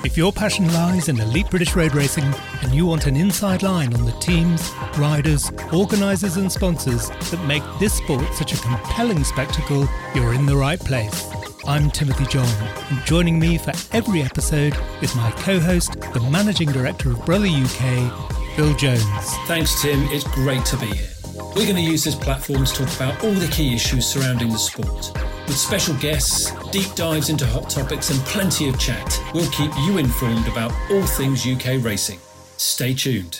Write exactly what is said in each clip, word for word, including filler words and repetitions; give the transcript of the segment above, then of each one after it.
If your passion lies in elite British road racing and you want an inside line on the teams, riders, organisers and sponsors that make this sport such a compelling spectacle, you're in the right place. I'm Timothy John, and joining me for every episode is my co-host, the Managing Director of Brother U K, Phil Jones. Thanks, Tim. It's great to be here. We're going to use this platform to talk about all the key issues surrounding the sport. With special guests, deep dives into hot topics and plenty of chat, we'll keep you informed about all things U K racing. Stay tuned.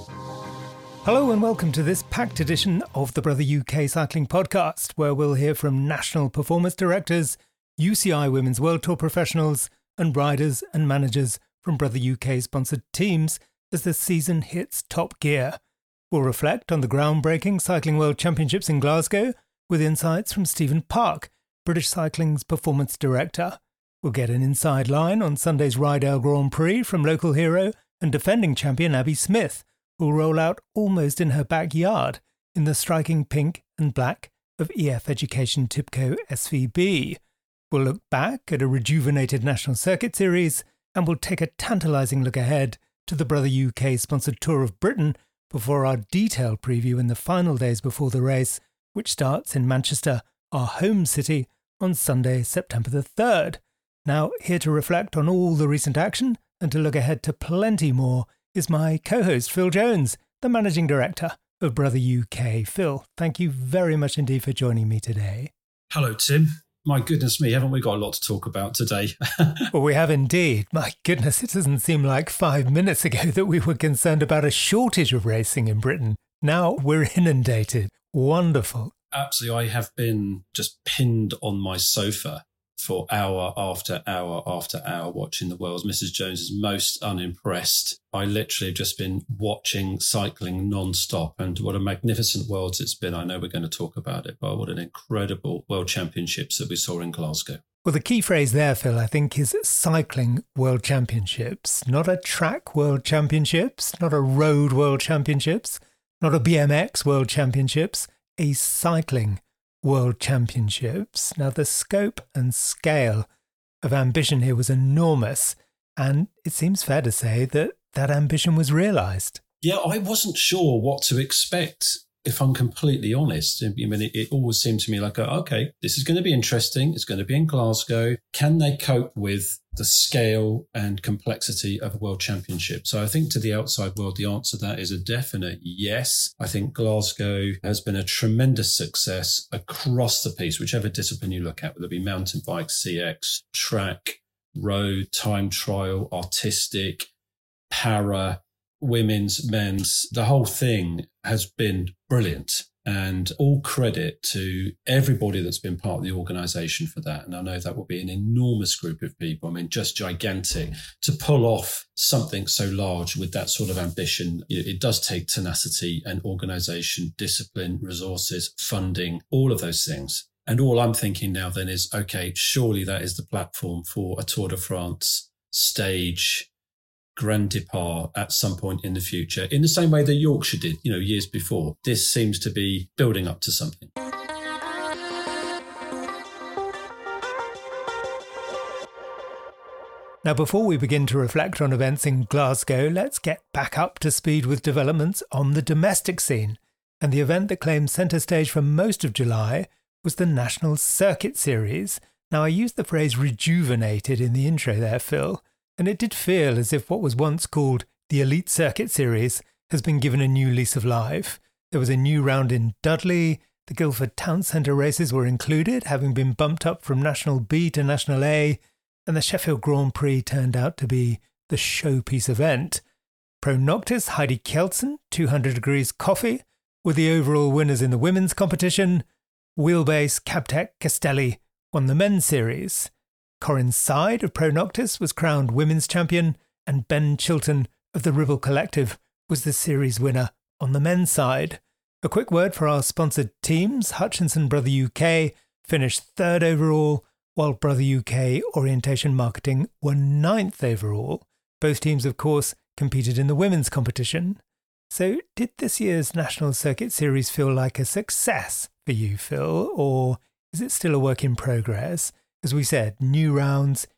Hello and welcome to this packed edition of the Brother U K Cycling Podcast, where we'll hear from national performance directors, U C I Women's World Tour professionals and riders and managers from Brother U K sponsored teams as the season hits top gear. We'll reflect on the groundbreaking Cycling World Championships in Glasgow with insights from Stephen Park, British Cycling's performance director. We'll get an inside line on Sunday's Rydell Grand Prix from local hero and defending champion Abby Smith, who'll roll out almost in her backyard in the striking pink and black of E F Education Tipco S V B. We'll look back at a rejuvenated National Circuit Series, and we'll take a tantalising look ahead to the Brother U K sponsored Tour of Britain before our detailed preview in the final days before the race, which starts in Manchester, our home city, on Sunday, September the third. Now, here to reflect on all the recent action and to look ahead to plenty more is my co-host, Phil Jones, the Managing Director of Brother U K. Phil, thank you very much indeed for joining me today. Hello, Tim. My goodness me, haven't we got a lot to talk about today? Well, we have indeed. My goodness, it doesn't seem like five minutes ago that we were concerned about a shortage of racing in Britain. Now we're inundated. Wonderful. Absolutely. I have been just pinned on my sofa for hour after hour after hour watching the world's Missus Jones is most unimpressed. I literally have just been watching cycling non-stop, and what a magnificent Worlds it's been. I know we're going to talk about it, but what an incredible World Championships that we saw in Glasgow. Well, the key phrase there, Phil, I think is cycling World Championships, not a track World Championships, not a road World Championships, not a B M X World Championships, a cycling World Championships. Now, the scope and scale of ambition here was enormous, and it seems fair to say that that ambition was realised. Yeah, I wasn't sure what to expect, if I'm completely honest. I mean, it, it always seemed to me like, okay, this is going to be interesting. It's going to be in Glasgow. Can they cope with the scale and complexity of a world championship? So I think to the outside world, the answer to that is a definite yes. I think Glasgow has been a tremendous success across the piece, whichever discipline you look at, whether it be mountain bike, C X, track, road, time trial, artistic, para, women's, men's. The whole thing has been brilliant. And all credit to everybody that's been part of the organisation for that. And I know that will be an enormous group of people. I mean, just gigantic. To pull off something so large with that sort of ambition, it does take tenacity and organisation, discipline, resources, funding, all of those things. And all I'm thinking now then is, okay, surely that is the platform for a Tour de France stage Grand Depart at some point in the future, in the same way that Yorkshire did, you know, years before. This seems to be building up to something. Now, before we begin to reflect on events in Glasgow, let's get back up to speed with developments on the domestic scene. And the event that claimed centre stage for most of July was the National Circuit Series. Now, I used the phrase rejuvenated in the intro there, Phil, and it did feel as if what was once called the Elite Circuit Series has been given a new lease of life. There was a new round in Dudley, the Guildford Town Centre races were included, having been bumped up from National B to National A, and the Sheffield Grand Prix turned out to be the showpiece event. Pro Noctis, Heidi Kjeldsen, two hundred degrees Coffee, were the overall winners in the women's competition. Wheelbase, Cabtech, Castelli won the men's series. Corin Side of Pro Noctis was crowned women's champion, and Ben Chilton of the Ribble Collective was the series winner on the men's side. A quick word for our sponsored teams. Hutchinson Brother U K finished third overall, while Brother U K Orientation Marketing were ninth overall. Both teams, of course, competed in the women's competition. So did this year's National Circuit Series feel like a success for you, Phil, or is it still a work in progress? As we said, new rounds,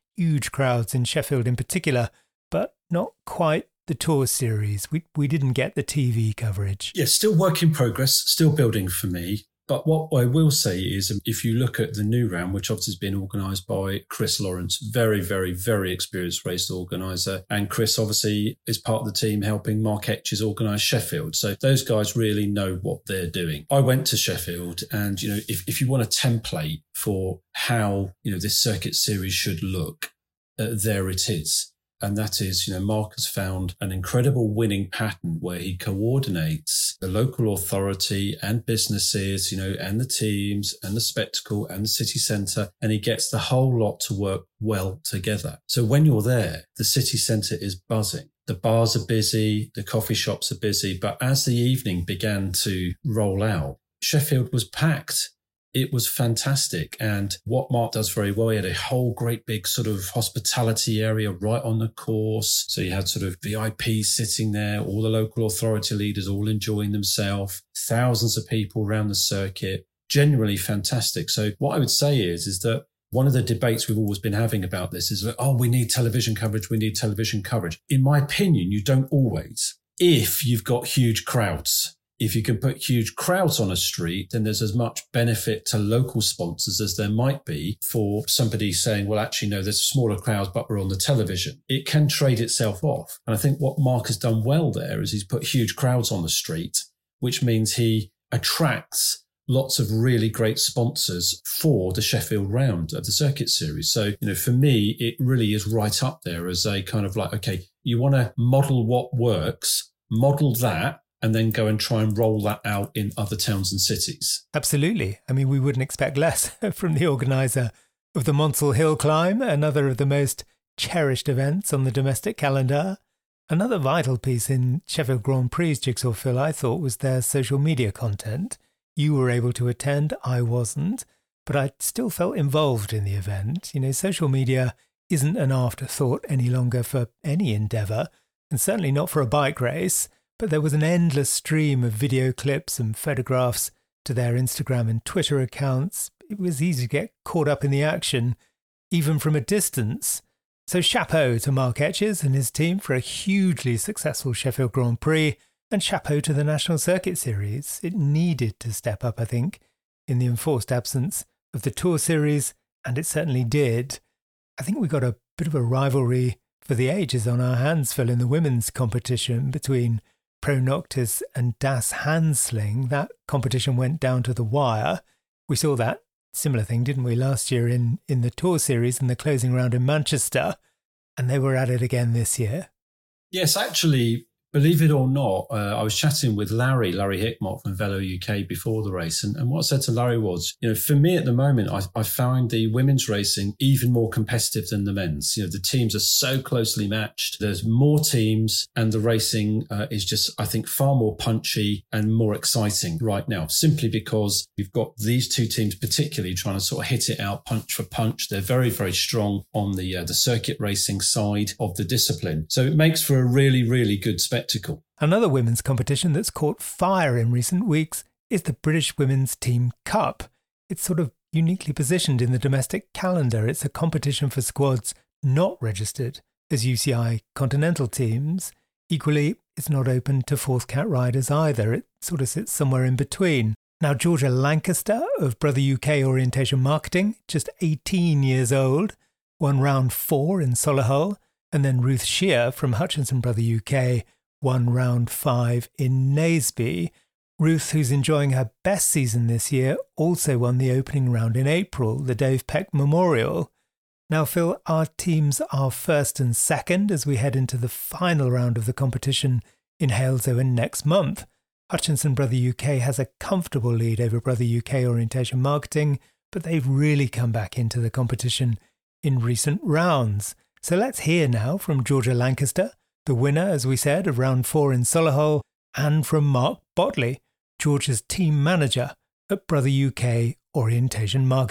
huge crowds in Sheffield in particular, but not quite the tour series. We we didn't get the T V coverage. Yeah, still work in progress, still building for me. But what I will say is, if you look at the new round, which obviously has been organised by Chris Lawrence, very, very, very experienced race organiser. And Chris obviously is part of the team helping Mark Etches organise Sheffield. So those guys really know what they're doing. I went to Sheffield and, you know, if, if you want a template for how, you know, this circuit series should look, uh, there it is. And that is, you know, Mark has found an incredible winning pattern where he coordinates the local authority and businesses, you know, and the teams and the spectacle and the city centre, and he gets the whole lot to work well together. So when you're there, the city centre is buzzing. The bars are busy, the coffee shops are busy. But as the evening began to roll out, Sheffield was packed. It was fantastic. And what Mark does very well, he had a whole great big sort of hospitality area right on the course. So you had sort of V I Ps sitting there, all the local authority leaders all enjoying themselves, thousands of people around the circuit, generally fantastic. So what I would say is, is that one of the debates we've always been having about this is that, oh, we need television coverage, we need television coverage. In my opinion, you don't always, if you've got huge crowds. If you can put huge crowds on a street, then there's as much benefit to local sponsors as there might be for somebody saying, well, actually, no, there's smaller crowds, but we're on the television. It can trade itself off. And I think what Mark has done well there is he's put huge crowds on the street, which means he attracts lots of really great sponsors for the Sheffield round of the circuit series. So, you know, for me, it really is right up there as a kind of like, okay, you want to model what works, model that, and then go and try and roll that out in other towns and cities. Absolutely. I mean, we wouldn't expect less from the organiser of the Monsell Hill Climb, another of the most cherished events on the domestic calendar. Another vital piece in Sheffield Grand Prix Jigsaw, Phil, I thought, was their social media content. You were able to attend, I wasn't, but I still felt involved in the event. You know, social media isn't an afterthought any longer for any endeavour, and certainly not for a bike race. But there was an endless stream of video clips and photographs to their Instagram and Twitter accounts. It was easy to get caught up in the action, even from a distance. So chapeau to Mark Etches and his team for a hugely successful Sheffield Grand Prix, and chapeau to the National Circuit Series. It needed to step up, I think, in the enforced absence of the Tour Series, and it certainly did. I think we got a bit of a rivalry for the ages on our hands, Phil, in the women's competition between Pro Noctis and Das Hansling. That competition went down to the wire. We saw that similar thing, didn't we, last year in, in the Tour Series in the closing round in Manchester, and they were at it again this year. Yes, actually, believe it or not, uh, I was chatting with Larry, Larry Hickmott from Velo U K before the race. And, and what I said to Larry was, you know, for me at the moment, I, I found the women's racing even more competitive than the men's. You know, the teams are so closely matched. There's more teams and the racing uh, is just, I think, far more punchy and more exciting right now, simply because you've got these two teams particularly trying to sort of hit it out punch for punch. They're very, very strong on the, uh, the circuit racing side of the discipline. So it makes for a really, really good spectacle. Another women's competition that's caught fire in recent weeks is the British Women's Team Cup. It's sort of uniquely positioned in the domestic calendar. It's a competition for squads not registered as U C I Continental teams. Equally, it's not open to Fourth Cat riders either. It sort of sits somewhere in between. Now, Georgia Lancaster of Brother U K Orientation Marketing, just eighteen years old, won round four in Solihull, and then Ruth Shear from Hutchinson Brother U K won round five in Naseby. Ruth, who's enjoying her best season this year, also won the opening round in April, the Dave Peck Memorial. Now, Phil, our teams are first and second as we head into the final round of the competition in Halesowen next month. Hutchinson Brother U K has a comfortable lead over Brother U K Orientation Marketing, but they've really come back into the competition in recent rounds. So let's hear now from Georgia Lancaster, the winner, as we said, of round four in Solihull, and from Mark Botley, Georgia's team manager at Brother U K Orientation Marketing.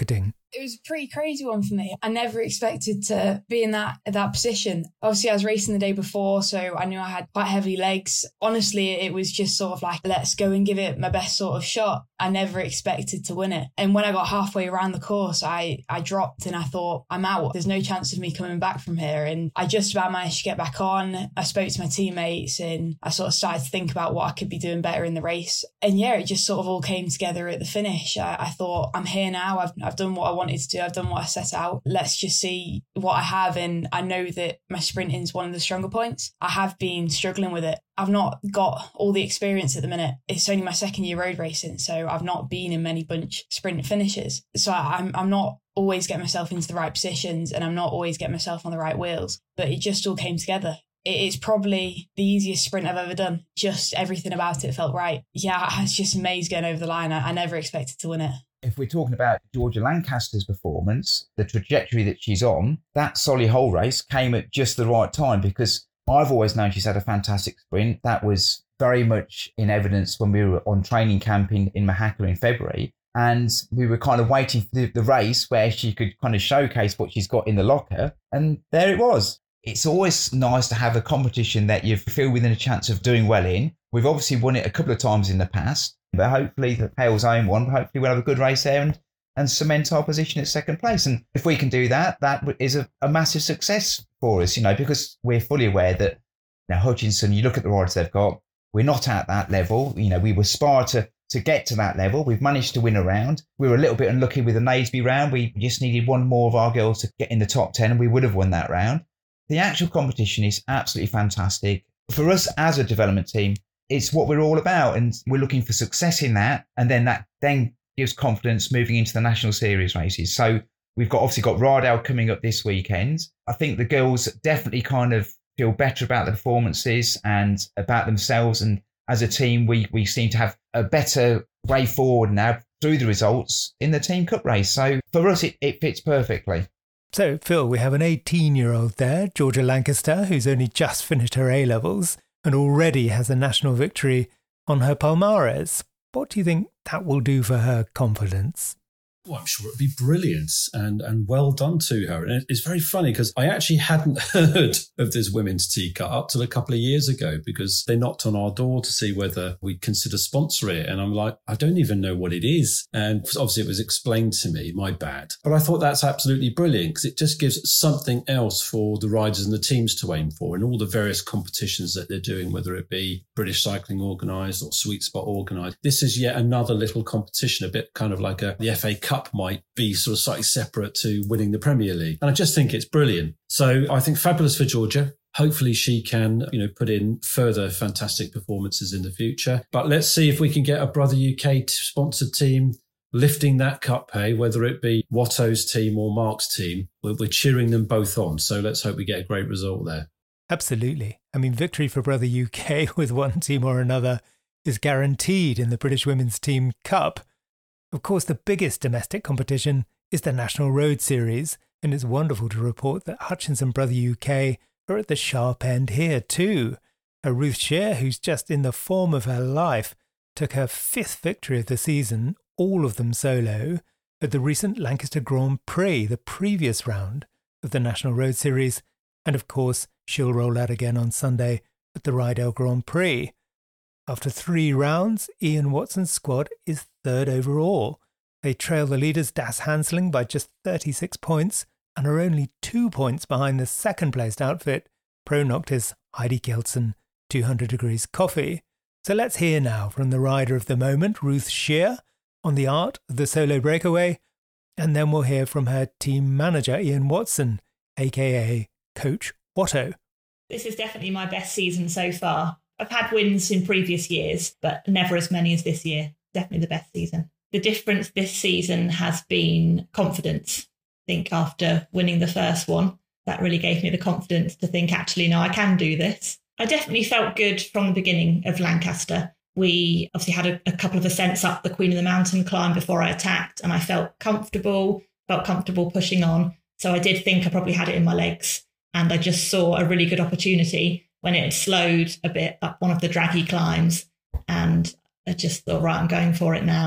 It was a pretty crazy one for me. I never expected to be in that that position. Obviously, I was racing the day before, so I knew I had quite heavy legs. Honestly, it was just sort of like, let's go and give it my best sort of shot. I never expected to win it. And when I got halfway around the course, I, I dropped and I thought, I'm out. There's no chance of me coming back from here. And I just about managed to get back on. I spoke to my teammates and I sort of started to think about what I could be doing better in the race. And yeah, it just sort of all came together at the finish. I, I thought, I'm here now. I've, I've done what I wanted to do. I've done what I set out. Let's just see what I have. And I know that my sprinting is one of the stronger points. I have been struggling with it. I've not got all the experience at the minute. It's only my second year road racing, so I've not been in many bunch sprint finishes. So I'm I'm not always getting myself into the right positions and I'm not always getting myself on the right wheels. But it just all came together. It is probably the easiest sprint I've ever done. Just everything about it felt right. Yeah, I was just amazed going over the line. I, I never expected to win it. If we're talking about Georgia Lancaster's performance, the trajectory that she's on, that Solihull race came at just the right time, because I've always known she's had a fantastic sprint. That was very much in evidence when we were on training camp in, in Mahaka in February. And we were kind of waiting for the, the race where she could kind of showcase what she's got in the locker. And there it was. It's always nice to have a competition that you feel within a chance of doing well in. We've obviously won it a couple of times in the past, but hopefully the Hale's Own one, hopefully we'll have a good race there and, and cement our position at second place. And if we can do that, that is a, a massive success for us, you know, because we're fully aware that, you know, Hutchinson, you look at the riders they've got, we're not at that level. You know, we were aspire to, to get to that level. We've managed to win a round. We were a little bit unlucky with the Naseby round. We just needed one more of our girls to get in the top ten and we would have won that round. The actual competition is absolutely fantastic. For us as a development team, it's what we're all about, and we're looking for success in that. And then that then gives confidence moving into the national series races. So we've got obviously got Rydell coming up this weekend. I think the girls definitely kind of feel better about the performances and about themselves. And as a team, we we seem to have a better way forward now through the results in the Team Cup race. So for us, it, it fits perfectly. So, Phil, we have an eighteen-year-old there, Georgia Lancaster, who's only just finished her A-levels and already has a national victory on her palmares. What do you think that will do for her confidence? Well, I'm sure it'd be brilliant and, and well done to her. And it's very funny because I actually hadn't heard of this women's T C U T up till a couple of years ago, because they knocked on our door to see whether we'd consider sponsoring it. And I'm like, I don't even know what it is. And obviously it was explained to me, my bad. But I thought that's absolutely brilliant because it just gives something else for the riders and the teams to aim for in all the various competitions that they're doing, whether it be British Cycling Organised or Sweet Spot Organised. This is yet another little competition, a bit kind of like a, the F A Cup might be sort of slightly separate to winning the Premier League. And I just think it's brilliant. So I think fabulous for Georgia. Hopefully she can, you know, put in further fantastic performances in the future. But let's see if we can get a Brother U K sponsored team lifting that cup, hey, whether it be Watto's team or Mark's team. We're, we're cheering them both on. So let's hope we get a great result there. Absolutely. I mean, victory for Brother U K with one team or another is guaranteed in the British Women's Team Cup. Of course, the biggest domestic competition is the National Road Series, and it's wonderful to report that Hutchinson Brother U K are at the sharp end here too. A Ruth Scheer, who's just in the form of her life, took her fifth victory of the season, all of them solo, at the recent Lancaster Grand Prix, the previous round of the National Road Series, and of course she'll roll out again on Sunday at the Rydell Grand Prix. After three rounds, Ian Watson's squad is third overall. They trail the leaders Das Hansling by just thirty-six points and are only two points behind the second-placed outfit, Pro Noctis Heidi Kelson, two hundred degrees Coffee. So let's hear now from the rider of the moment, Ruth Scheer, on the art of the solo breakaway, and then we'll hear from her team manager, Ian Watson, aka Coach Watto. This is definitely my best season so far. I've had wins in previous years, but never as many as this year. Definitely the best season. The difference this season has been confidence. I think after winning the first one, that really gave me the confidence to think, actually, no, I can do this. I definitely felt good from the beginning of Lancaster. We obviously had a, a couple of ascents up the Queen of the Mountain climb before I attacked, and I felt comfortable, felt comfortable pushing on. So I did think I probably had it in my legs, and I just saw a really good opportunity when it had slowed a bit up one of the draggy climbs. And I just thought, right, I'm going for it now.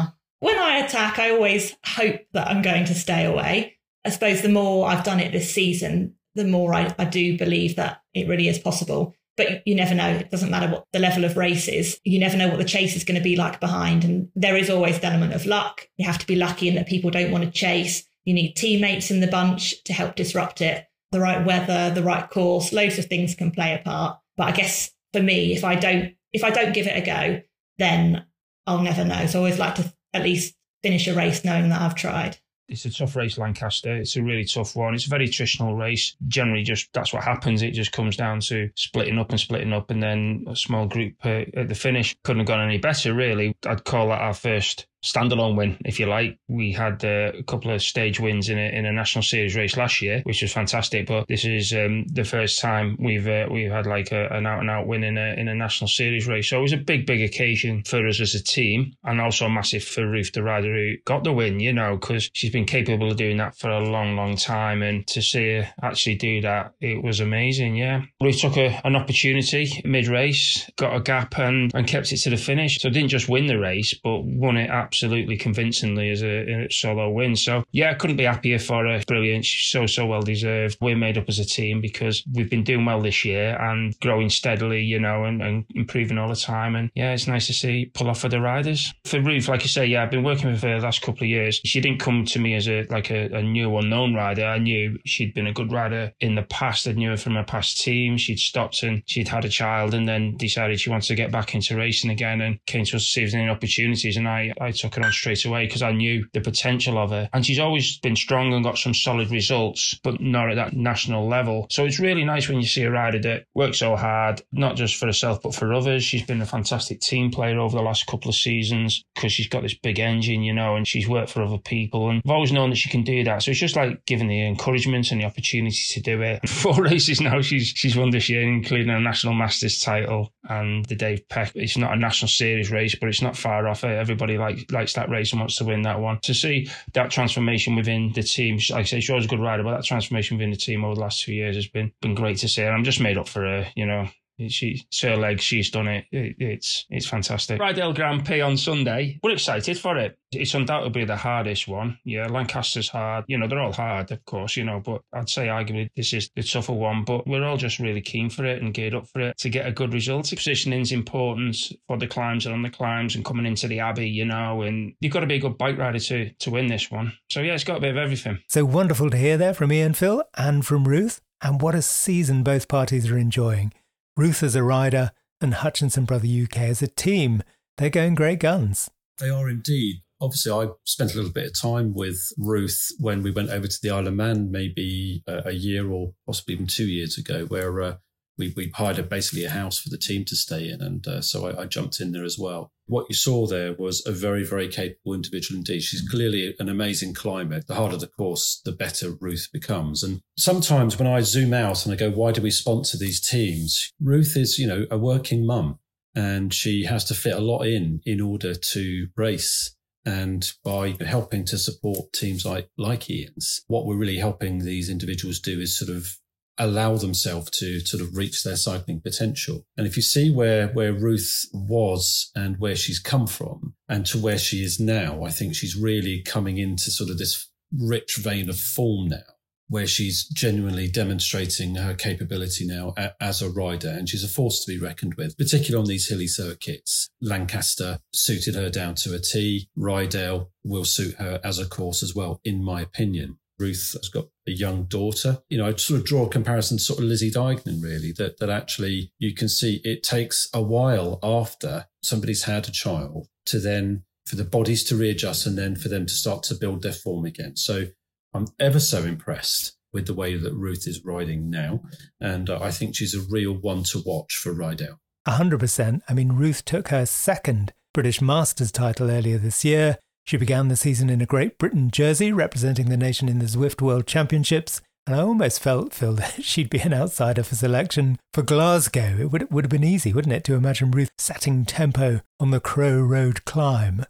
When I attack, I always hope that I'm going to stay away. I suppose the more I've done it this season, the more I, I do believe that it really is possible. But you never know. It doesn't matter what the level of race is. You never know what the chase is going to be like behind. And there is always an element of luck. You have to be lucky in that people don't want to chase. You need teammates in the bunch to help disrupt it. The right weather, the right course, loads of things can play a part. But I guess for me, if I don't, if I don't give it a go, then I'll never know. So I always like to at least finish a race knowing that I've tried. It's a tough race, Lancaster. It's a really tough one. It's a very attritional race. Generally, just that's what happens. It just comes down to splitting up and splitting up, and then a small group uh, at the finish. Couldn't have gone any better, really. I'd call that our first standalone win, if you like. We had uh, a couple of stage wins in a, in a National Series race last year, which was fantastic. But this is um, the first time we've uh, we've had like a, an out and out win in a in a National Series race. So it was a big, big occasion for us as a team, and also massive for Ruth, the rider who got the win. You know, because she's been capable of doing that for a long, long time, and to see her actually do that, it was amazing. Yeah, Ruth took a, an opportunity mid race, got a gap, and and kept it to the finish. So didn't just win the race, but won it absolutely. Absolutely convincingly as a, a solo win. So yeah, I couldn't be happier for her. Brilliant. She's so, so well deserved. We're made up as a team because we've been doing well this year and growing steadily, you know, and, and improving all the time. And yeah, it's nice to see pull off for the riders. For Ruth, like I say, yeah, I've been working with her the last couple of years. She didn't come to me as a like a, a new unknown rider. I knew she'd been a good rider in the past. I knew her from her past team. She'd stopped and she'd had a child and then decided she wanted to get back into racing again and came to us to see if there's any opportunities. And I, I took her on straight away because I knew the potential of her. And she's always been strong and got some solid results, but not at that national level. So it's really nice when you see a rider that works so hard, not just for herself, but for others. She's been a fantastic team player over the last couple of seasons because she's got this big engine, you know, and she's worked for other people. And I've always known that she can do that. So it's just like giving the encouragement and the opportunity to do it. Four races now she's she's won this year, including a National Masters title and the Dave Peck. It's not a National Series race, but it's not far off it. Everybody like, likes that race and wants to win that one. To see that transformation within the team, like I say, she was a good rider, but that transformation within the team over the last two years has been been great to see. And I'm just made up for her, you know. She, it's her legs, she's done it. it. It's it's fantastic. Rydell Grand Prix on Sunday. We're excited for it. It's undoubtedly the hardest one. Yeah, Lancaster's hard. You know, they're all hard, of course, you know, but I'd say arguably this is the tougher one. But we're all just really keen for it and geared up for it to get a good result. Positioning's important for the climbs and on the climbs and coming into the Abbey, you know, and you've got to be a good bike rider to, to win this one. So yeah, it's got a bit of everything. So wonderful to hear there from Ian, Phil, and from Ruth. And what a season both parties are enjoying. Ruth as a rider and Hutchinson Brother U K as a team. They're going great guns. They are indeed. Obviously, I spent a little bit of time with Ruth when we went over to the Isle of Man maybe a, a year or possibly even two years ago, where uh, we, we hired a, basically a house for the team to stay in. And uh, so I, I jumped in there as well. What you saw there was a very, very capable individual indeed. She's clearly an amazing climber. The harder the course, the better Ruth becomes. And sometimes when I zoom out and I go, why do we sponsor these teams? Ruth is, you know, a working mum and she has to fit a lot in in order to race. And by helping to support teams like, like Ian's, what we're really helping these individuals do is sort of allow themselves to sort of reach their cycling potential. And if you see where, where Ruth was and where she's come from and to where she is now, I think she's really coming into sort of this rich vein of form now, where she's genuinely demonstrating her capability now a, as a rider. And she's a force to be reckoned with, particularly on these hilly circuits. Lancaster suited her down to a T. Rydell will suit her as a course as well, in my opinion. Ruth has got a young daughter. You know, I'd sort of draw a comparison to sort of Lizzie Deignan, really, that, that actually you can see it takes a while after somebody's had a child to then for the bodies to readjust and then for them to start to build their form again. So I'm ever so impressed with the way that Ruth is riding now. And uh, I think she's a real one to watch for Rydell. one hundred percent. I mean, Ruth took her second British Masters title earlier this year. She began the season in a Great Britain jersey, representing the nation in the Zwift World Championships. And I almost felt, Phil, that she'd be an outsider for selection for Glasgow. It would, it would have been easy, wouldn't it, to imagine Ruth setting tempo on the Crow Road climb.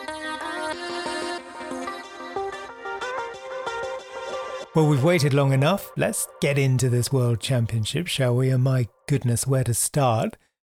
Well, we've waited long enough. Let's get into this World Championship, shall we? And my goodness, where to start?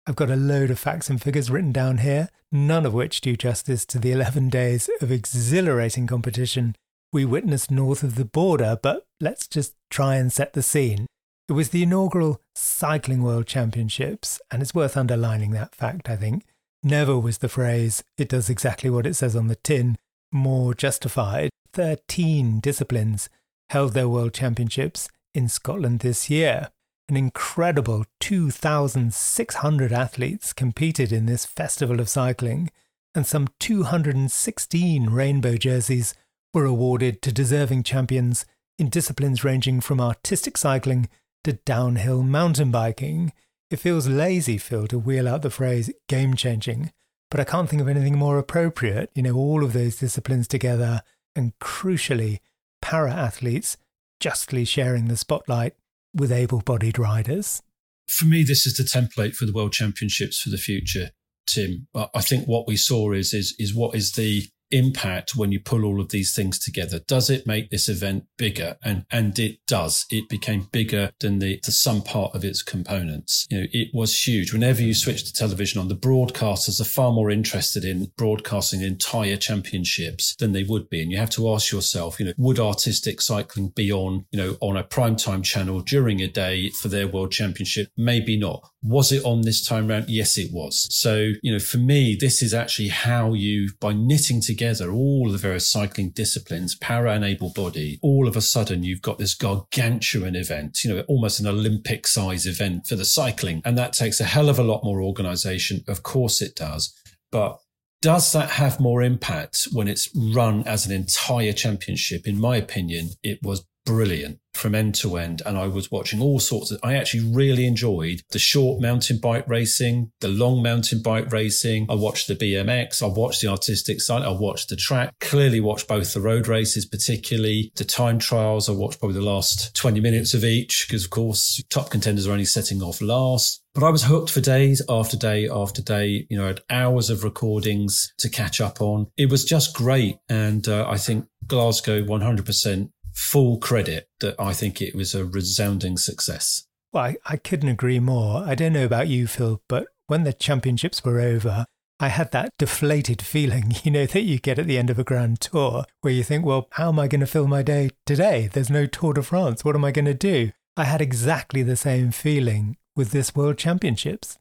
I've got a load of facts and figures written down here, none of which do justice to the eleven days of exhilarating competition we witnessed north of the border, but let's just try and set the scene. It was the inaugural Cycling World Championships, and it's worth underlining that fact, I think. Never was the phrase, "it does exactly what it says on the tin," more justified. Thirteen disciplines held their World Championships in Scotland this year. An incredible two thousand six hundred athletes competed in this festival of cycling, and some two hundred sixteen rainbow jerseys were awarded to deserving champions in disciplines ranging from artistic cycling to downhill mountain biking. It feels lazy, Phil, to wheel out the phrase game-changing, but I can't think of anything more appropriate. You know, all of those disciplines together, and crucially, para-athletes justly sharing the spotlight with able-bodied riders. For me, this is the template for the World Championships for the future, Tim. I think what we saw is is is what is the impact when you pull all of these things together. Does it make this event bigger? And and it does. It became bigger than the, the sum part of its components. You know, it was huge. Whenever you switch to television on, the broadcasters are far more interested in broadcasting entire championships than they would be. And you have to ask yourself, you know, would artistic cycling be on, you know, on a primetime channel during a day for their World Championship? Maybe not. Was it on this time round? Yes, it was. So, you know, for me, this is actually how you, by knitting together Together all the various cycling disciplines, para and able body, all of a sudden you've got this gargantuan event, you know, almost an Olympic size event for the cycling. And that takes a hell of a lot more organisation. Of course it does. But does that have more impact when it's run as an entire championship? In my opinion, it was brilliant from end to end. And I was watching all sorts of, I actually really enjoyed the short mountain bike racing, the long mountain bike racing. I watched the B M X. I watched the artistic side. I watched the track, clearly watched both the road races, particularly the time trials. I watched probably the last twenty minutes of each because, of course, top contenders are only setting off last. But I was hooked for days after day after day. You know, I had hours of recordings to catch up on. It was just great. And uh, I think Glasgow one hundred percent full credit that I think it was a resounding success. Well, I, I couldn't agree more. I don't know about you, Phil, but when the championships were over, I had that deflated feeling, you know, that you get at the end of a grand tour where you think, well, how am I going to fill my day today? There's no Tour de France. What am I going to do? I had exactly the same feeling with this World Championships.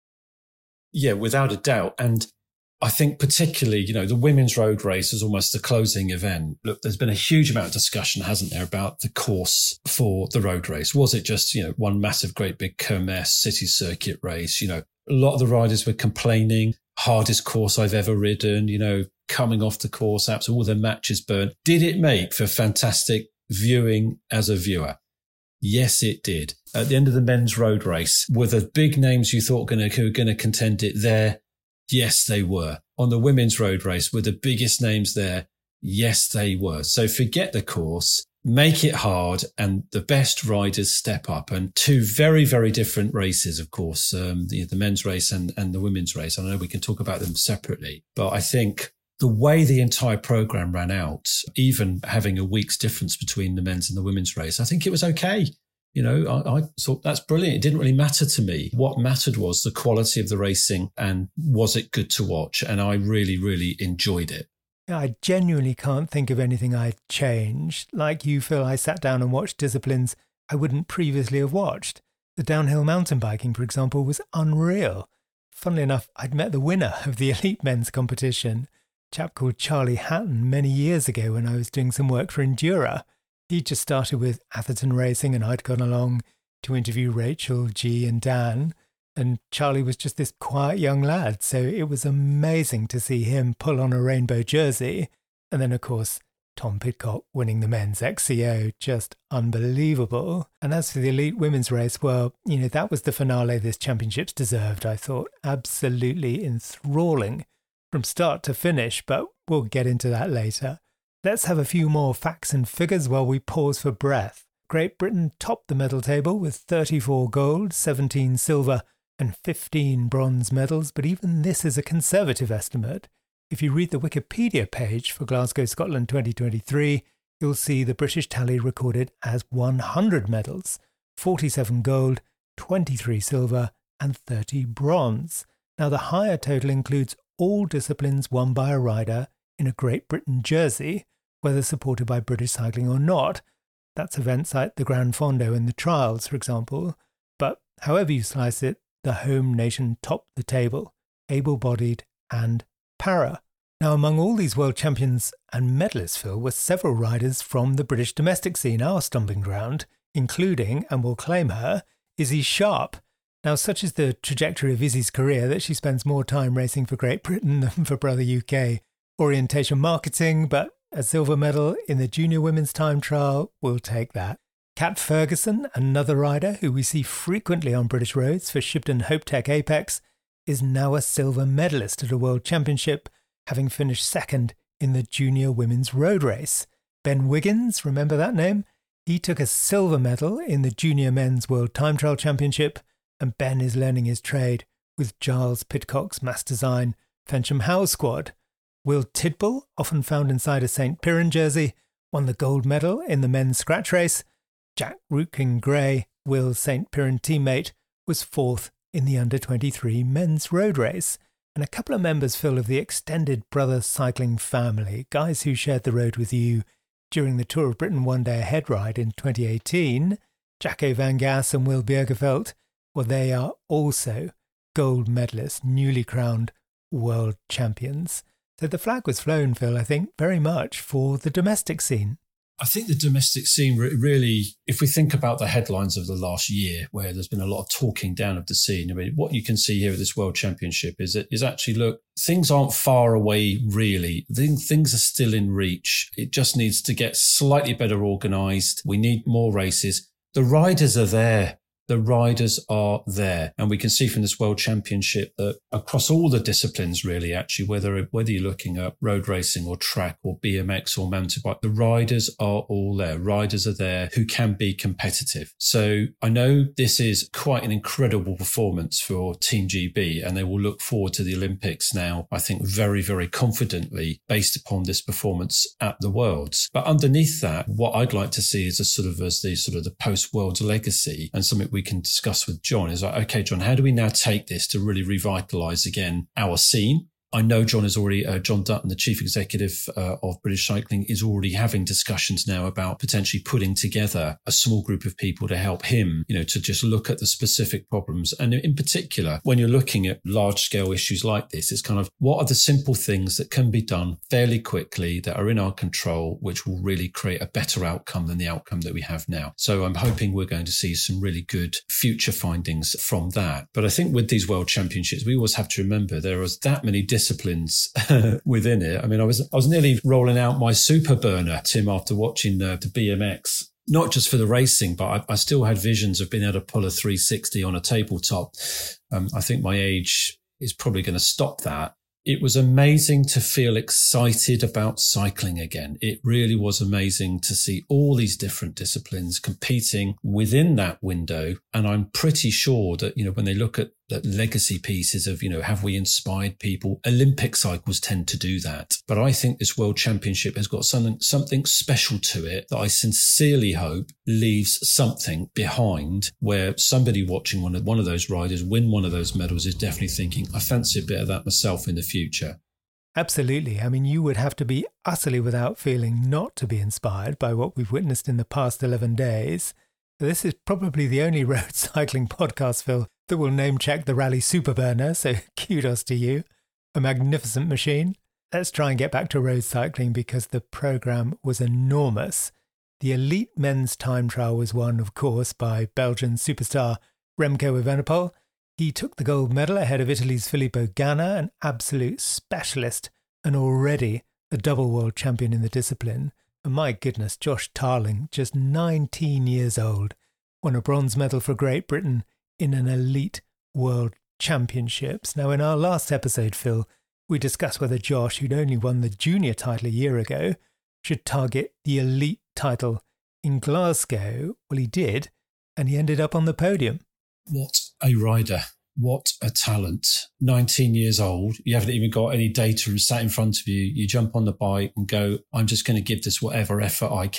Yeah, without a doubt. And I think particularly, you know, the women's road race is almost the closing event. Look, there's been a huge amount of discussion, hasn't there, about the course for the road race. Was it just, you know, one massive, great big Kermesse city circuit race? You know, a lot of the riders were complaining, hardest course I've ever ridden, you know, coming off the course, apps, all the matches burned. Did it make for fantastic viewing as a viewer? Yes, it did. At the end of the men's road race, were the big names you thought gonna, who were going to contend it there? Yes, they were. On the women's road race, were the biggest names there? Yes, they were. So forget the course, make it hard, and the best riders step up. And two very, very different races, of course, um, the, the men's race and, and the women's race. I know we can talk about them separately, but I think the way the entire program ran out, even having a week's difference between the men's and the women's race, I think it was okay. You know, I, I thought that's brilliant. It didn't really matter to me. What mattered was the quality of the racing and was it good to watch? And I really, really enjoyed it. I genuinely can't think of anything I'd changed. Like you, Phil, I sat down and watched disciplines I wouldn't previously have watched. The downhill mountain biking, for example, was unreal. Funnily enough, I'd met the winner of the elite men's competition, a chap called Charlie Hatton, many years ago when I was doing some work for Endura. He just started with Atherton Racing and I'd gone along to interview Rachel, G and Dan. And Charlie was just this quiet young lad. So it was amazing to see him pull on a rainbow jersey. And then, of course, Tom Pidcock winning the men's X C O, just unbelievable. And as for the elite women's race, well, you know, that was the finale this championships deserved, I thought. Absolutely enthralling from start to finish, but we'll get into that later. Let's have a few more facts and figures while we pause for breath. Great Britain topped the medal table with thirty-four gold, seventeen silver and fifteen bronze medals, but even this is a conservative estimate. If you read the Wikipedia page for Glasgow, Scotland twenty twenty-three, you'll see the British tally recorded as one hundred medals, forty-seven gold, twenty-three silver and thirty bronze. Now, the higher total includes all disciplines won by a rider in a Great Britain jersey, whether supported by British Cycling or not. That's events like the Gran Fondo and the Trials, for example. But however you slice it, the home nation topped the table, able-bodied and para. Now, among all these world champions and medalists, Phil, were several riders from the British domestic scene, our stomping ground, including, and we'll claim her, Izzy Sharp. Now, such is the trajectory of Izzy's career that she spends more time racing for Great Britain than for Brother U K. Orientation marketing, but a silver medal in the junior women's time trial, we'll take that. Kat Ferguson, another rider who we see frequently on British roads for Shibden Hopetech Apex, is now a silver medalist at a world championship, having finished second in the junior women's road race. Ben Wiggins, remember that name? He took a silver medal in the junior men's world time trial championship, and Ben is learning his trade with Giles Pidcock's Mass Design Fensham Howe squad. Will Tidball, often found inside a Saint Piran jersey, won the gold medal in the men's scratch race. Jack Rootkin-Gray, Will's Saint Piran teammate, was fourth in the under twenty-three men's road race. And a couple of members, Phil, of the extended Brother Cycling family, guys who shared the road with you during the Tour of Britain One Day Ahead ride in twenty eighteen, Jacco Van Gass and Will Bjergeveld, well, they are also gold medalists, newly crowned world champions. So the flag was flown, Phil, I think, very much for the domestic scene. I think the domestic scene really, if we think about the headlines of the last year, where there's been a lot of talking down of the scene, I mean, what you can see here at this World Championship is that is actually, look, things aren't far away, really. Things are still in reach. It just needs to get slightly better organised. We need more races. The riders are there. The riders are there. And we can see from this World Championship that across all the disciplines, really, actually, whether whether you're looking at road racing or track or B M X or mountain bike, the riders are all there. Riders are there who can be competitive. So I know this is quite an incredible performance for Team G B, and they will look forward to the Olympics now, I think, very, very confidently based upon this performance at the Worlds. But underneath that, what I'd like to see is a sort of as the sort of the post-Worlds legacy, and something we can discuss with John is like, okay, John, how do we now take this to really revitalise again our scene? I know John is already, uh, John Dutton, the chief executive uh, of British Cycling, is already having discussions now about potentially putting together a small group of people to help him, you know, to just look at the specific problems. And in particular, when you're looking at large scale issues like this, it's kind of what are the simple things that can be done fairly quickly that are in our control, which will really create a better outcome than the outcome that we have now. So I'm hoping we're going to see some really good future findings from that. But I think with these World Championships, we always have to remember there is that many disciplines within it. I mean, I was I was nearly rolling out my super burner, Tim, after watching uh, the B M X, not just for the racing, but I, I still had visions of being able to pull a three sixty on a tabletop. Um, I think my age is probably going to stop that. It was amazing to feel excited about cycling again. It really was amazing to see all these different disciplines competing within that window. And I'm pretty sure that, you know, when they look at the legacy pieces of, you know, have we inspired people? Olympic cycles tend to do that. But I think this World Championship has got something, something special to it that I sincerely hope leaves something behind where somebody watching one of, one of those riders win one of those medals is definitely thinking, I fancy a bit of that myself in the future. Absolutely. I mean, you would have to be utterly without feeling not to be inspired by what we've witnessed in the past eleven days. This is probably the only road cycling podcast, Phil, that will name check the Rally Super Burner, so kudos to you. A magnificent machine. Let's try and get back to road cycling because the programme was enormous. The elite men's time trial was won, of course, by Belgian superstar Remco Evenepoel. He took the gold medal ahead of Italy's Filippo Ganna, an absolute specialist and already a double world champion in the discipline. And my goodness, Josh Tarling, just nineteen years old, won a bronze medal for Great Britain in an elite world championships. Now, in our last episode, Phil, we discussed whether Josh, who'd only won the junior title a year ago, should target the elite title in Glasgow. Well, he did, and he ended up on the podium. What a rider. What a talent. nineteen years old. You haven't even got any data sat in front of you. You jump on the bike and go, I'm just going to give this whatever effort I can.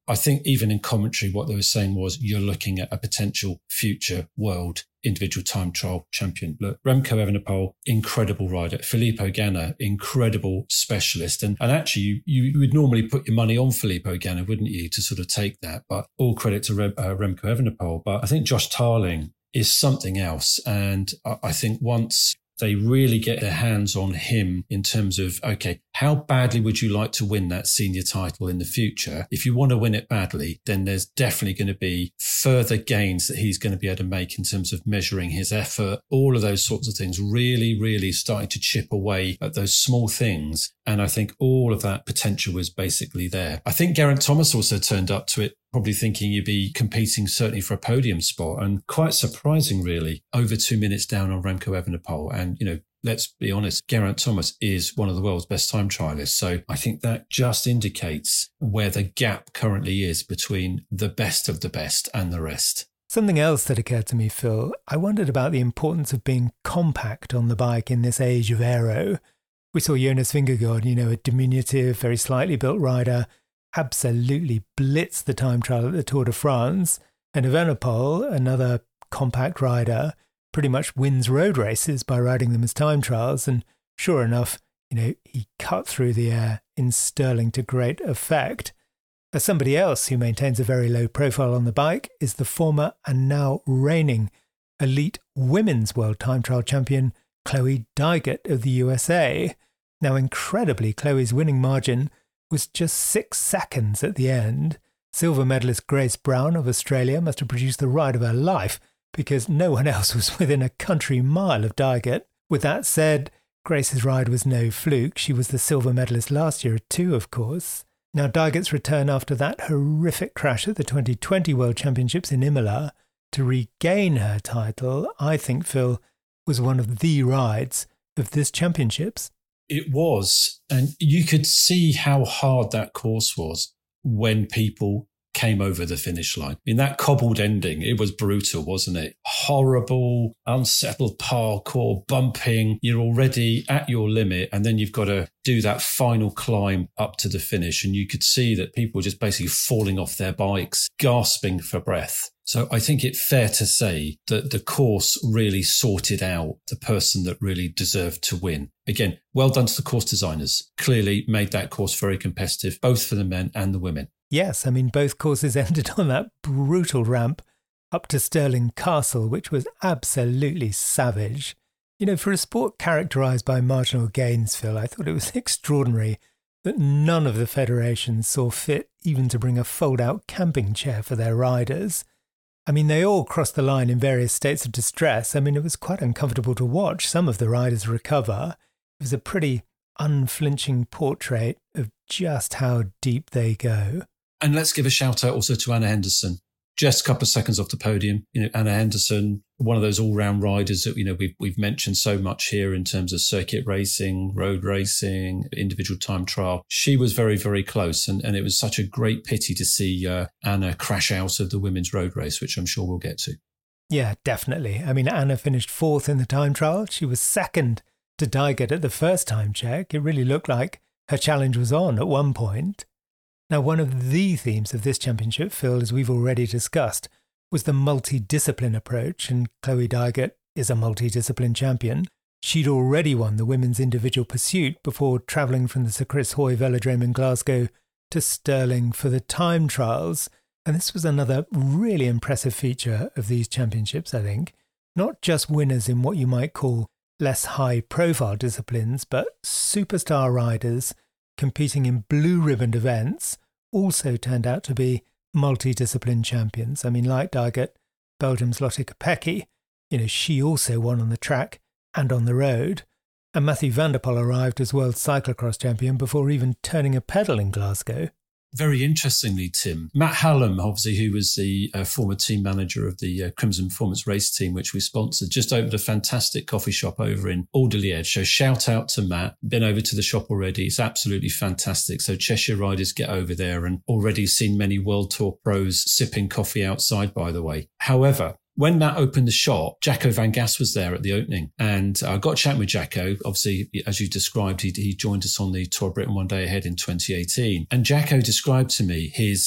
I think even in commentary, what they were saying was you're looking at a potential future world individual time trial champion. Look, Remco Evenepoel, incredible rider. Filippo Ganna, incredible specialist. And, and actually, you, you would normally put your money on Filippo Ganna, wouldn't you, to sort of take that? But all credit to Rem, uh, Remco Evenepoel. But I think Josh Tarling is something else. And I, I think once they really get their hands on him in terms of, okay, how badly would you like to win that senior title in the future? If you want to win it badly, then there's definitely going to be further gains that he's going to be able to make in terms of measuring his effort, all of those sorts of things, really, really starting to chip away at those small things. And I think all of that potential was basically there. I think Geraint Thomas also turned up to it probably thinking you'd be competing certainly for a podium spot. And quite surprising, really, over two minutes down on Remco Evenepoel. And, you know, let's be honest, Geraint Thomas is one of the world's best time trialists. So I think that just indicates where the gap currently is between the best of the best and the rest. Something else that occurred to me, Phil, I wondered about the importance of being compact on the bike in this age of aero. We saw Jonas Vingegaard, you know, a diminutive, very slightly built rider, absolutely blitz the time trial at the Tour de France. And Evenepoel, another compact rider, pretty much wins road races by riding them as time trials. And sure enough, you know, he cut through the air in Stirling to great effect. As somebody else who maintains a very low profile on the bike is the former and now reigning elite women's world time trial champion, Chloe Dygert of the U S A. Now, incredibly, Chloe's winning margin was just six seconds at the end. Silver medalist Grace Brown of Australia must have produced the ride of her life because no one else was within a country mile of Dygert. With that said, Grace's ride was no fluke. She was the silver medalist last year too, of course. Now, Dygert's return after that horrific crash at the twenty twenty World Championships in Imola to regain her title, I think, Phil, was one of the rides of this championships. It was, and you could see how hard that course was when people came over the finish line. I mean, that cobbled ending, it was brutal, wasn't it? Horrible, unsettled parkour, bumping. You're already at your limit, and then you've got to do that final climb up to the finish. And you could see that people were just basically falling off their bikes, gasping for breath. So I think it's fair to say that the course really sorted out the person that really deserved to win. Again, well done to the course designers. Clearly made that course very competitive, both for the men and the women. Yes, I mean, both courses ended on that brutal ramp up to Stirling Castle, which was absolutely savage. You know, for a sport characterised by marginal gains, Phil, I thought it was extraordinary that none of the federations saw fit even to bring a fold-out camping chair for their riders. I mean, they all crossed the line in various states of distress. I mean, it was quite uncomfortable to watch some of the riders recover. It was a pretty unflinching portrait of just how deep they go. And let's give a shout out also to Anna Henderson. Just a couple of seconds off the podium. You know, Anna Henderson, one of those all-round riders that, you know, we've, we've mentioned so much here in terms of circuit racing, road racing, individual time trial. She was very, very close. And, and it was such a great pity to see uh, Anna crash out of the women's road race, which I'm sure we'll get to. Yeah, definitely. I mean, Anna finished fourth in the time trial. She was second to Dygert at the first time check. It really looked like her challenge was on at one point. Now, one of the themes of this championship, Phil, as we've already discussed, was the multi-discipline approach, and Chloe Dygert is a multi-discipline champion. She'd already won the women's individual pursuit before travelling from the Sir Chris Hoy Velodrome in Glasgow to Stirling for the time trials, and this was another really impressive feature of these championships, I think. Not just winners in what you might call less high-profile disciplines, but superstar riders competing in blue-ribboned events also turned out to be multi-discipline champions. I mean, like Dygert, Belgium's Lotte Kopecky, you know, she also won on the track and on the road. And Mathieu van der Poel arrived as world cyclocross champion before even turning a pedal in Glasgow. Very interestingly, Tim, Matt Hallam, obviously, who was the uh, former team manager of the uh, Crimson Performance race team, which we sponsored, just opened a fantastic coffee shop over in Alderlied. So shout out to Matt. Been over to the shop already. It's absolutely fantastic. So Cheshire riders, get over there, and already seen many World Tour pros sipping coffee outside, by the way. However, when Matt opened the shop, Jacco van Gas was there at the opening, and I got chatting with Jacco. Obviously, as you described, he, he joined us on the Tour of Britain One Day Ahead in twenty eighteen. And Jacco described to me his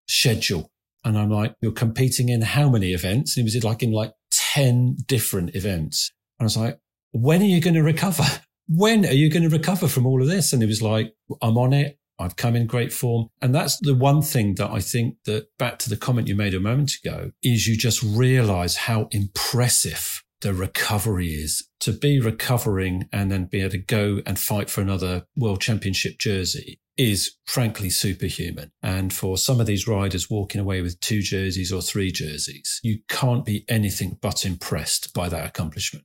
schedule. And I'm like, you're competing in how many events? And he was like in like ten different events. And I was like, when are you going to recover? When are you going to recover from all of this? And he was like, I'm on it. I've come in great form. And that's the one thing that I think that, back to the comment you made a moment ago, is you just realize how impressive the recovery is. To be recovering and then be able to go and fight for another World Championship jersey is frankly superhuman. And for some of these riders walking away with two jerseys or three jerseys, you can't be anything but impressed by that accomplishment.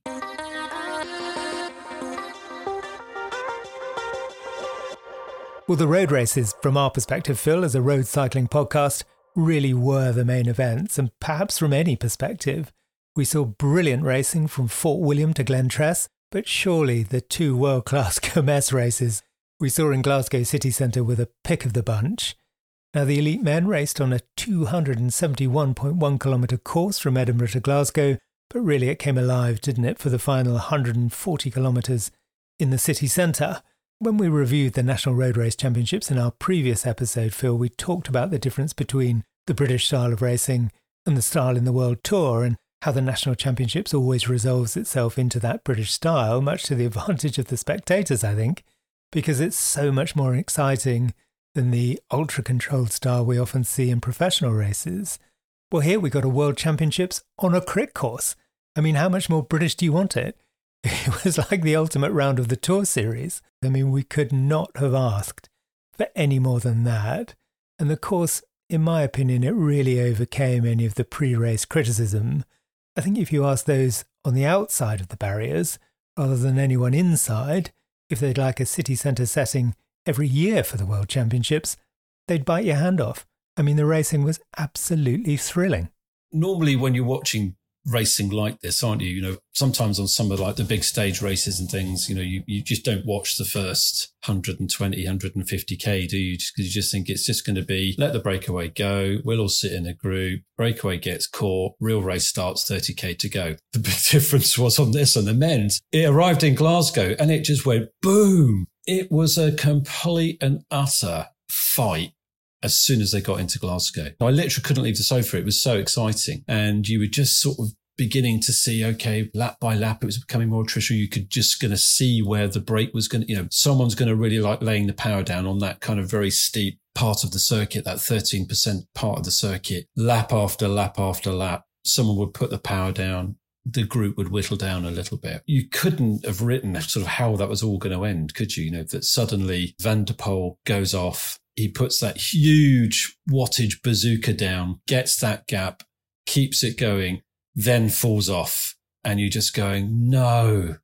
Well, the road races, from our perspective, Phil, as a road cycling podcast, really were the main events. And perhaps from any perspective, we saw brilliant racing from Fort William to Glentress, but surely the two world-class Kermesse races we saw in Glasgow city centre were the pick of the bunch. Now, the elite men raced on a two hundred seventy-one point one kilometre course from Edinburgh to Glasgow, but really it came alive, didn't it, for the final one hundred forty kilometres in the city centre. When we reviewed the National Road Race Championships in our previous episode, Phil, we talked about the difference between the British style of racing and the style in the World Tour, and how the National Championships always resolves itself into that British style, much to the advantage of the spectators, I think, because it's so much more exciting than the ultra-controlled style we often see in professional races. Well, here we got a World Championships on a crit course. I mean, how much more British do you want it? It was like the ultimate round of the Tour series. I mean, we could not have asked for any more than that. And the course, in my opinion, it really overcame any of the pre-race criticism. I think if you ask those on the outside of the barriers, rather than anyone inside, if they'd like a city centre setting every year for the World Championships, they'd bite your hand off. I mean, the racing was absolutely thrilling. Normally when you're watching racing like this, aren't you? You know, sometimes on some of like the big stage races and things, you know, you, you just don't watch the first one hundred twenty, one hundred fifty K, do you? Because you just think it's just going to be, let the breakaway go. We'll all sit in a group. Breakaway gets caught. Real race starts, thirty K to go. The big difference was on this, on the men's. It arrived in Glasgow and it just went boom. It was a complete and utter fight as soon as they got into Glasgow. I literally couldn't leave the sofa. It was so exciting. And you were just sort of beginning to see, okay, lap by lap, it was becoming more attritional. You could just going to see where the break was going to, you know, someone's going to really like laying the power down on that kind of very steep part of the circuit, that thirteen percent part of the circuit. Lap after lap after lap, someone would put the power down. The group would whittle down a little bit. You couldn't have written sort of how that was all going to end, could you? You know, that suddenly Van der Poel goes off. He puts that huge wattage bazooka down, gets that gap, keeps it going, then falls off. And you're just going, no,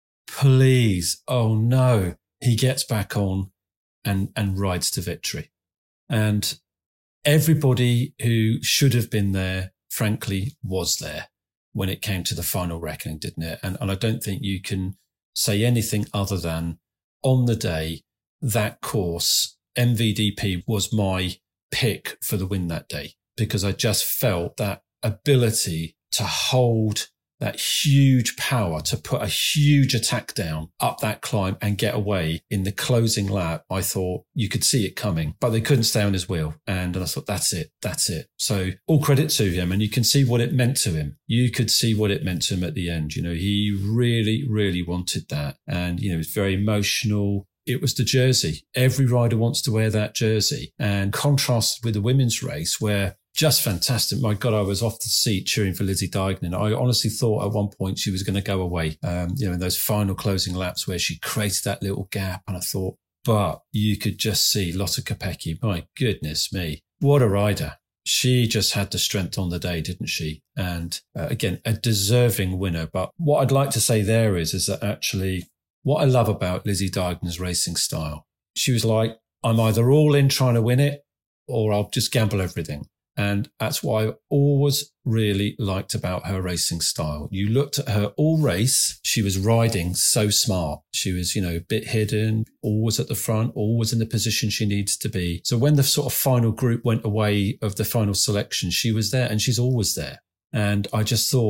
please. Oh no. He gets back on and, and rides to victory. And everybody who should have been there, frankly, was there when it came to the final reckoning, didn't it? And, and I don't think you can say anything other than on the day, that course, M V D P was my pick for the win that day, because I just felt that ability to hold that huge power, to put a huge attack down up that climb and get away in the closing lap. I thought you could see it coming, but they couldn't stay on his wheel. And I thought, that's it. That's it. So all credit to him. And you can see what it meant to him. You could see what it meant to him at the end. You know, he really, really wanted that. And, you know, it was very emotional. It was the jersey. Every rider wants to wear that jersey. And contrasted with the women's race, where just fantastic. My God, I was off the seat cheering for Lizzie Deignan. I honestly thought at one point she was going to go away, um, you know, in those final closing laps where she created that little gap. And I thought, but you could just see Lotte Kopecky. My goodness me. What a rider. She just had the strength on the day, didn't she? And uh, again, a deserving winner. But what I'd like to say there is, is that actually what I love about Lizzie Deignan's racing style, she was like, I'm either all in trying to win it or I'll just gamble everything. And that's what I always really liked about her racing style. You looked at her all race, she was riding so smart. She was, you know, a bit hidden, always at the front, always in the position she needs to be. So when the sort of final group went away of the final selection, she was there and she's always there. And I just thought,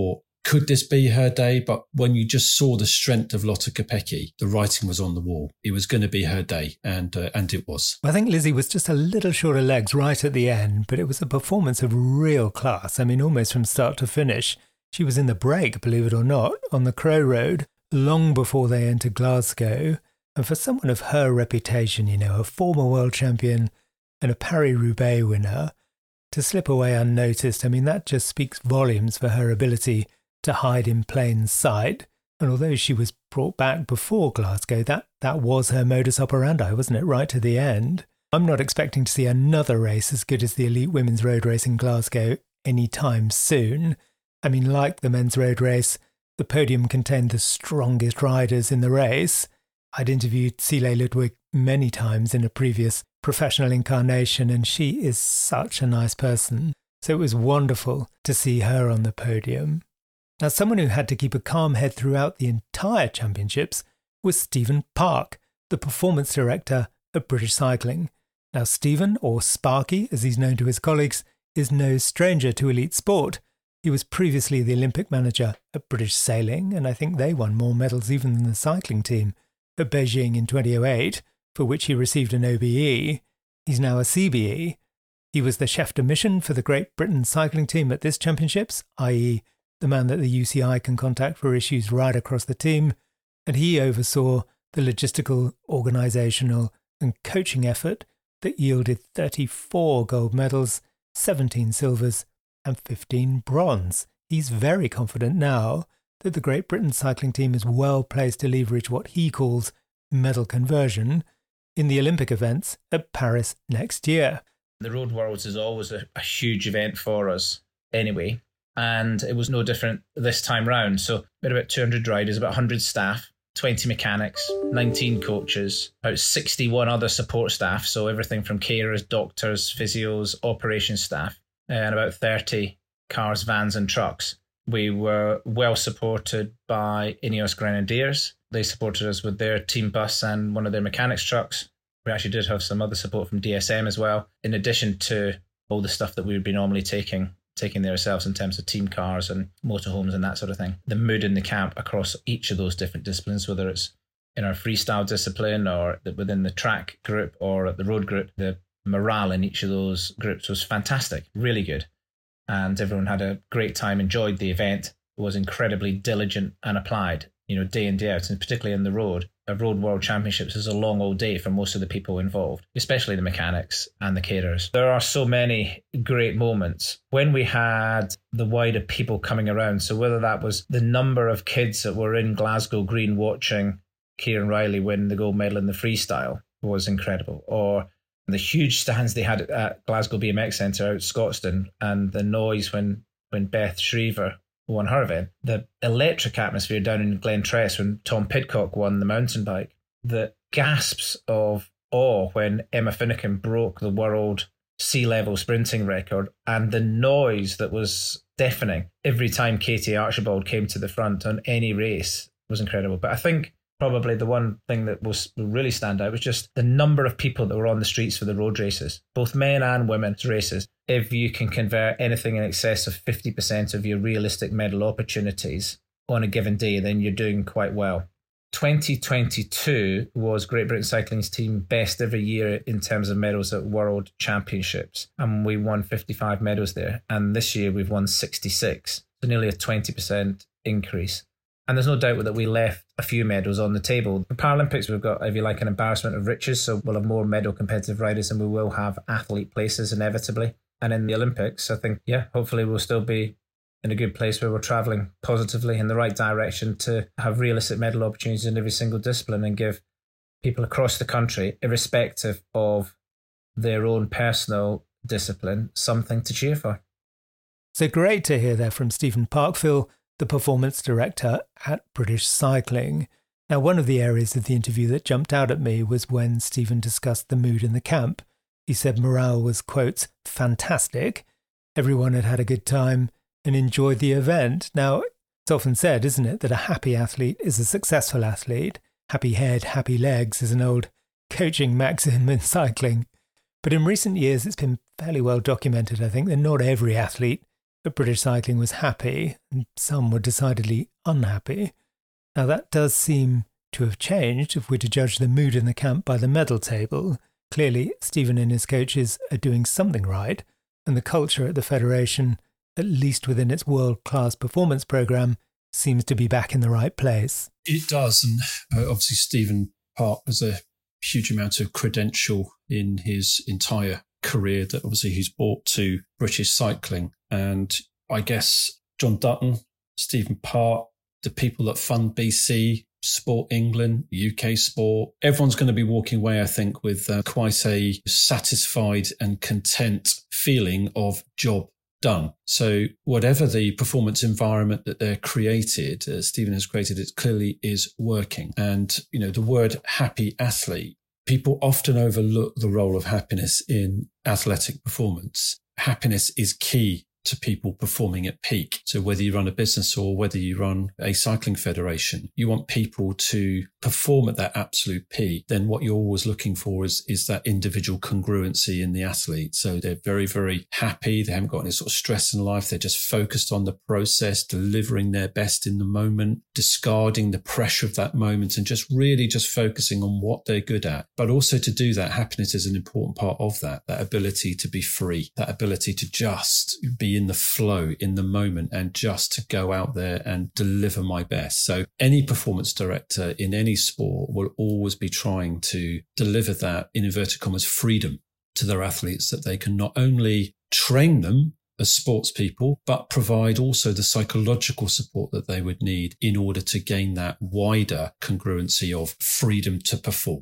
could this be her day? But when you just saw the strength of Lotte Kopecky, the writing was on the wall. It was going to be her day, and uh, and it was. I think Lizzie was just a little short of legs right at the end, but it was a performance of real class. I mean, almost from start to finish. She was in the break, believe it or not, on the Crow Road, long before they entered Glasgow. And for someone of her reputation, you know, a former world champion and a Paris-Roubaix winner, to slip away unnoticed, I mean, that just speaks volumes for her ability to hide in plain sight. And although she was brought back before Glasgow, that, that was her modus operandi, wasn't it, right to the end? I'm not expecting to see another race as good as the Elite Women's Road Race in Glasgow anytime soon. I mean, like the men's road race, the podium contained the strongest riders in the race. I'd interviewed Sile Ludwig many times in a previous professional incarnation, and she is such a nice person. So it was wonderful to see her on the podium. Now, someone who had to keep a calm head throughout the entire championships was Stephen Park, the performance director of British Cycling. Now, Stephen, or Sparky, as he's known to his colleagues, is no stranger to elite sport. He was previously the Olympic manager at British Sailing, and I think they won more medals even than the cycling team at Beijing in twenty oh eight, for which he received an O B E. He's now a C B E. He was the chef de mission for the Great Britain cycling team at this championships, that is the man that the U C I can contact for issues right across the team, and he oversaw the logistical, organisational and coaching effort that yielded thirty-four gold medals, seventeen silvers and fifteen bronze. He's very confident now that the Great Britain cycling team is well placed to leverage what he calls medal conversion in the Olympic events at Paris next year. The Road Worlds is always a, a huge event for us anyway, and it was no different this time round. So we had about two hundred riders, about one hundred staff, twenty mechanics, nineteen coaches, about sixty-one other support staff, so everything from carers, doctors, physios, operations staff, and about thirty cars, vans and trucks. We were well supported by Ineos Grenadiers. They supported us with their team bus and one of their mechanics trucks. We actually did have some other support from D S M as well, in addition to all the stuff that we would be normally taking taking there ourselves in terms of team cars and motorhomes and that sort of thing. The mood in the camp across each of those different disciplines, whether it's in our freestyle discipline or within the track group or at the road group, the morale in each of those groups was fantastic, really good. And everyone had a great time, enjoyed the event, was incredibly diligent and applied, you know, day in, day out, and particularly in the road. A Road World Championships is a long old day for most of the people involved, especially the mechanics and the carers. There are so many great moments when we had the wider people coming around. So whether that was the number of kids that were in Glasgow Green watching Kieran Riley win the gold medal in the freestyle was incredible, or the huge stands they had at Glasgow B M X Centre out Scotstoun, and the noise when, when Beth Shriver won her event, the electric atmosphere down in Glen Tress when Tom Pidcock won the mountain bike, the gasps of awe when Emma Finucane broke the world sea level sprinting record, and the noise that was deafening every time Katie Archibald came to the front on any race was incredible. But I think probably the one thing that was really stand out was just the number of people that were on the streets for the road races, both men and women's races. If you can convert anything in excess of fifty percent of your realistic medal opportunities on a given day, then you're doing quite well. twenty twenty-two was Great Britain Cycling's team best every year in terms of medals at World Championships, and we won fifty-five medals there. And this year we've won sixty-six, so nearly a twenty percent increase. And there's no doubt that we left a few medals on the table. The Paralympics, we've got, if you like, an embarrassment of riches. So we'll have more medal competitive riders and we will have athlete places inevitably. And in the Olympics, I think, yeah, hopefully we'll still be in a good place where we're travelling positively in the right direction to have realistic medal opportunities in every single discipline and give people across the country, irrespective of their own personal discipline, something to cheer for. So great to hear that from Stephen Parkfield, the performance director at British Cycling. Now, one of the areas of the interview that jumped out at me was when Stephen discussed the mood in the camp. He said morale was, quotes, fantastic. Everyone had had a good time and enjoyed the event. Now, it's often said, isn't it, that a happy athlete is a successful athlete. Happy head, happy legs is an old coaching maxim in cycling. But in recent years, it's been fairly well documented, I think, that not every athlete but British Cycling was happy and some were decidedly unhappy. Now that does seem to have changed if we're to judge the mood in the camp by the medal table. Clearly, Stephen and his coaches are doing something right, and the culture at the Federation, at least within its world-class performance programme, seems to be back in the right place. It does, and uh, obviously Stephen Park has a huge amount of credential in his entire career that obviously he's brought to British cycling. And I guess John Dutton, Stephen Park, the people that fund B C, Sport England, U K Sport, everyone's going to be walking away, I think, with uh, quite a satisfied and content feeling of job done. So whatever the performance environment that they're created, uh, Stephen has created, it clearly is working. And, you know, the word happy athlete, people often overlook the role of happiness in athletic performance. Happiness is key to people performing at peak. So whether you run a business or whether you run a cycling federation, you want people to perform at that absolute peak. Then what you're always looking for is, is that individual congruency in the athlete. So they're very, very happy. They haven't got any sort of stress in life. They're just focused on the process, delivering their best in the moment, discarding the pressure of that moment and just really just focusing on what they're good at. But also to do that, happiness is an important part of that, that ability to be free, that ability to just be in the flow, in the moment, and just to go out there and deliver my best. So any performance director in any sport will always be trying to deliver that, in inverted commas, freedom to their athletes, that they can not only train them as sports people, but provide also the psychological support that they would need in order to gain that wider congruency of freedom to perform.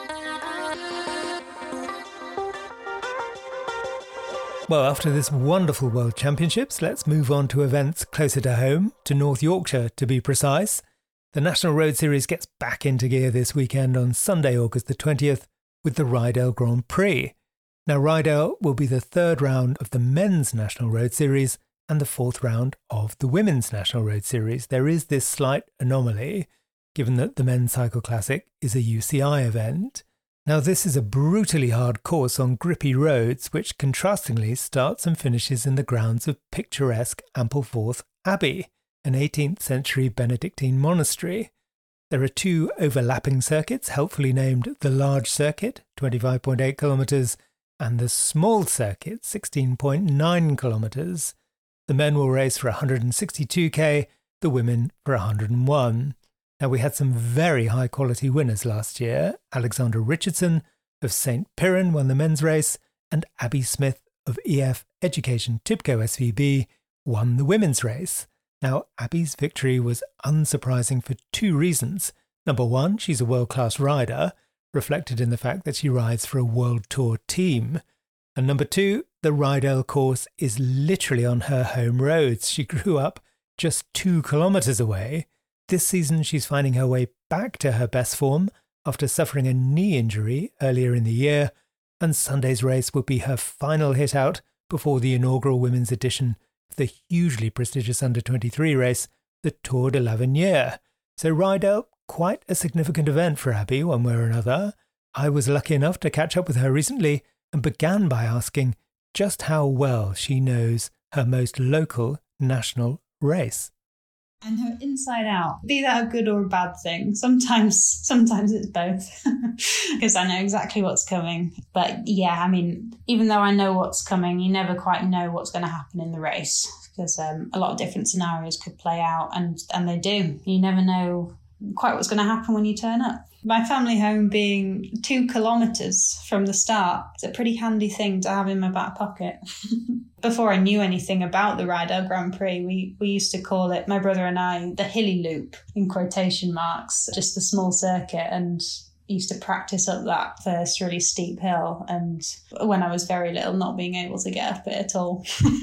Well, after this wonderful World Championships, let's move on to events closer to home, to North Yorkshire to be precise. The National Road Series gets back into gear this weekend on Sunday, August the twentieth, with the Rydell Grand Prix. Now, Rydell will be the third round of the Men's National Road Series and the fourth round of the Women's National Road Series. There is this slight anomaly, given that the Men's Cycle Classic is a U C I event. Now, this is a brutally hard course on grippy roads, which contrastingly starts and finishes in the grounds of picturesque Ampleforth Abbey, an eighteenth century Benedictine monastery. There are two overlapping circuits, helpfully named the Large Circuit, twenty-five point eight kilometres, and the Small Circuit, sixteen point nine kilometres. The men will race for one hundred sixty-two k, the women for one hundred one. Now, we had some very high-quality winners last year. Alexander Richardson of Saint Piran won the men's race, and Abby Smith of E F Education Tibco S V B won the women's race. Now, Abby's victory was unsurprising for two reasons. Number one, she's a world-class rider, reflected in the fact that she rides for a World Tour team. And number two, the Rydell course is literally on her home roads. She grew up just two kilometres away. This season, she's finding her way back to her best form after suffering a knee injury earlier in the year, and Sunday's race will be her final hit out before the inaugural women's edition of the hugely prestigious under twenty-three race, the Tour de l'Avenir. So Rydell, quite a significant event for Abby one way or another. I was lucky enough to catch up with her recently and began by asking just how well she knows her most local national race. And her inside out. Be that a good or a bad thing. Sometimes, sometimes it's both, because I know exactly what's coming. But yeah, I mean, even though I know what's coming, you never quite know what's going to happen in the race, because um, a lot of different scenarios could play out, and and they do. You never know quite what's going to happen when you turn up. My family home being two kilometres from the start, it's a pretty handy thing to have in my back pocket. Before I knew anything about the Rydell Grand Prix, we, we used to call it, my brother and I, the hilly loop, in quotation marks, just the small circuit, and used to practice up that first really steep hill, and when I was very little, not being able to get up it at all.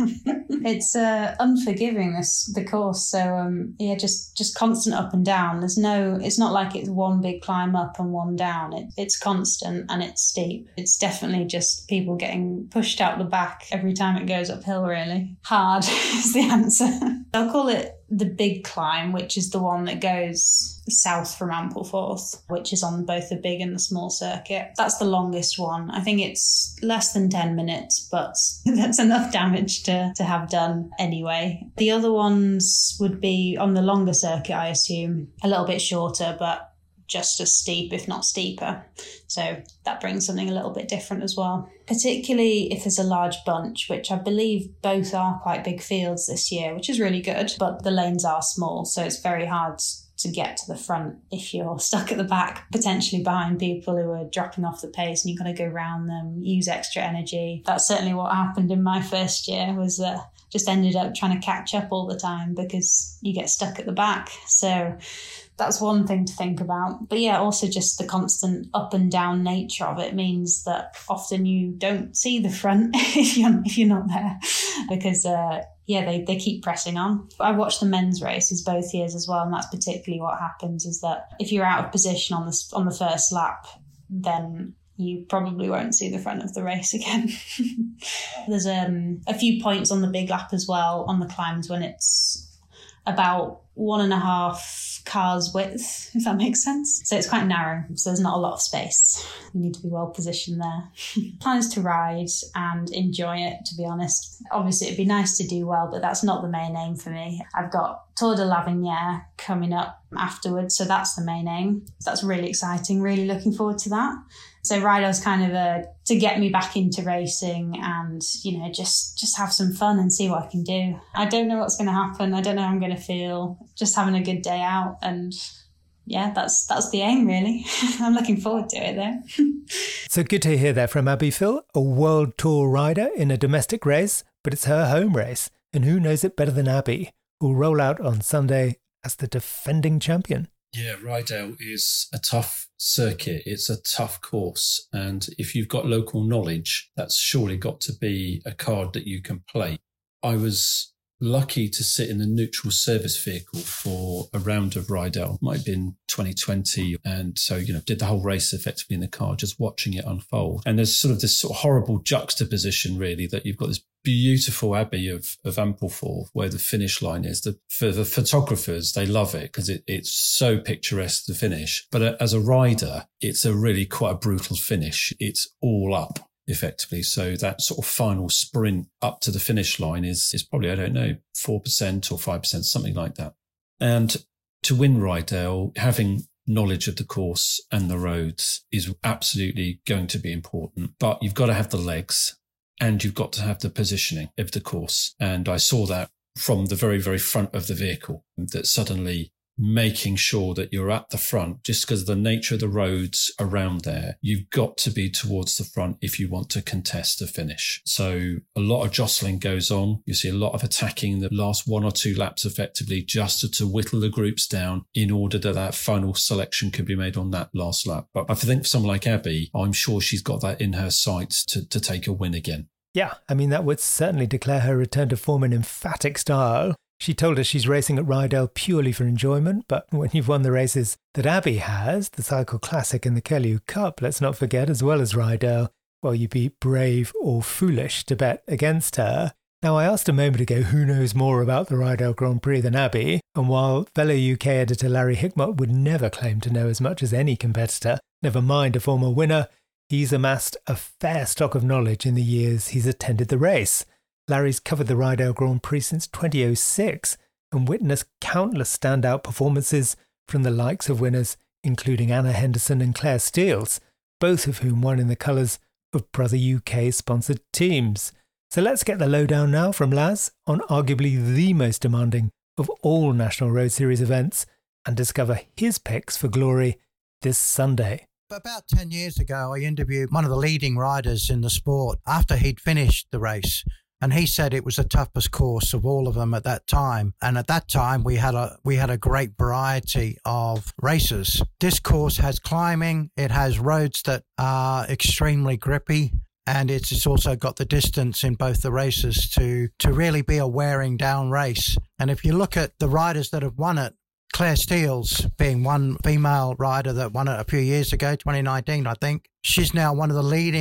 It's uh, unforgiving, this the course. So um, yeah, just just constant up and down. There's no, it's not like it's one big climb up and one down. It, it's constant and it's steep. It's definitely just people getting pushed out the back every time it goes uphill. Really hard is the answer. I'll call it the big climb, which is the one that goes south from Ampleforth, which is on both the big and the small circuit. That's the longest one. I think it's less than ten minutes, but that's enough damage to, to have done anyway. The other ones would be on the longer circuit, I assume, a little bit shorter, but just as steep, if not steeper. So that brings something a little bit different as well. Particularly if there's a large bunch, which I believe both are quite big fields this year, which is really good, but the lanes are small, so it's very hard to get to the front if you're stuck at the back, potentially behind people who are dropping off the pace and you've got to go round them, use extra energy. That's certainly what happened in my first year, was uh, just ended up trying to catch up all the time because you get stuck at the back. So that's one thing to think about. But yeah, also just the constant up and down nature of it means that often you don't see the front if you're, if you're not there because, uh, yeah, they, they keep pressing on. I watched the men's races both years as well, and that's particularly what happens, is that if you're out of position on the, on the first lap, then you probably won't see the front of the race again. There's um, a few points on the big lap as well, on the climbs, when it's about one and a half cars width, if that makes sense. So it's quite narrow, so there's not a lot of space. You need to be well positioned there. Plan is to ride and enjoy it, to be honest. Obviously, it'd be nice to do well, but that's not the main aim for me. I've got Tour de l'Avenir coming up afterwards, so that's the main aim. That's really exciting, really looking forward to that. So Rydal's kind of a, to get me back into racing and, you know, just, just have some fun and see what I can do. I don't know what's going to happen. I don't know how I'm going to feel. Just having a good day out. And yeah, that's that's the aim, really. I'm looking forward to it, though. So good to hear that from Abby Phil, a world tour rider in a domestic race, but it's her home race. And who knows it better than Abby, who'll roll out on Sunday as the defending champion. Yeah, Rydal is a tough circuit. It's a tough course. And if you've got local knowledge, that's surely got to be a card that you can play. I was lucky to sit in the neutral service vehicle for a round of Rydal. Might have been twenty twenty. And so, you know, did the whole race effectively in the car, just watching it unfold. And there's sort of this sort of horrible juxtaposition, really, that you've got this beautiful abbey of, of Ampleforth where the finish line is. The, for the photographers, they love it because it, it's so picturesque, the finish. But as a rider, it's a really quite a brutal finish. It's all up, effectively. So that sort of final sprint up to the finish line is, is probably, I don't know, four percent or five percent, something like that. And to win Rydal, having knowledge of the course and the roads is absolutely going to be important. But you've got to have the legs and you've got to have the positioning of the course. And I saw that from the very, very front of the vehicle, that suddenly making sure that you're at the front, just because of the nature of the roads around there, you've got to be towards the front if you want to contest the finish. So a lot of jostling goes on. You see a lot of attacking the last one or two laps effectively, just to, to whittle the groups down in order that that final selection could be made on that last lap. But I think for someone like Abby, I'm sure she's got that in her sights to, to take a win again. Yeah, I mean, that would certainly declare her return to form in emphatic style. She told us she's racing at Rydal purely for enjoyment, but when you've won the races that Abby has, the Cycle Classic and the Kelly Cup, let's not forget, as well as Rydal, well, you'd be brave or foolish to bet against her. Now, I asked a moment ago who knows more about the Rydal Grand Prix than Abby, and while fellow U K editor Larry Hickmott would never claim to know as much as any competitor, never mind a former winner, he's amassed a fair stock of knowledge in the years he's attended the race. Larry's covered the Rydal Grand Prix since twenty oh six and witnessed countless standout performances from the likes of winners including Anna Henderson and Claire Steels, both of whom won in the colours of Brother U K-sponsored teams. So let's get the lowdown now from Laz on arguably the most demanding of all National Road Series events and discover his picks for glory this Sunday. About ten years ago, I interviewed one of the leading riders in the sport after he'd finished the race. And he said it was the toughest course of all of them at that time. And at that time, we had a we had a great variety of races. This course has climbing. It has roads that are extremely grippy. And it's, it's also got the distance in both the races to, to really be a wearing down race. And if you look at the riders that have won it, Claire Steels being one female rider that won it a few years ago, twenty nineteen, I think. She's now one of the leading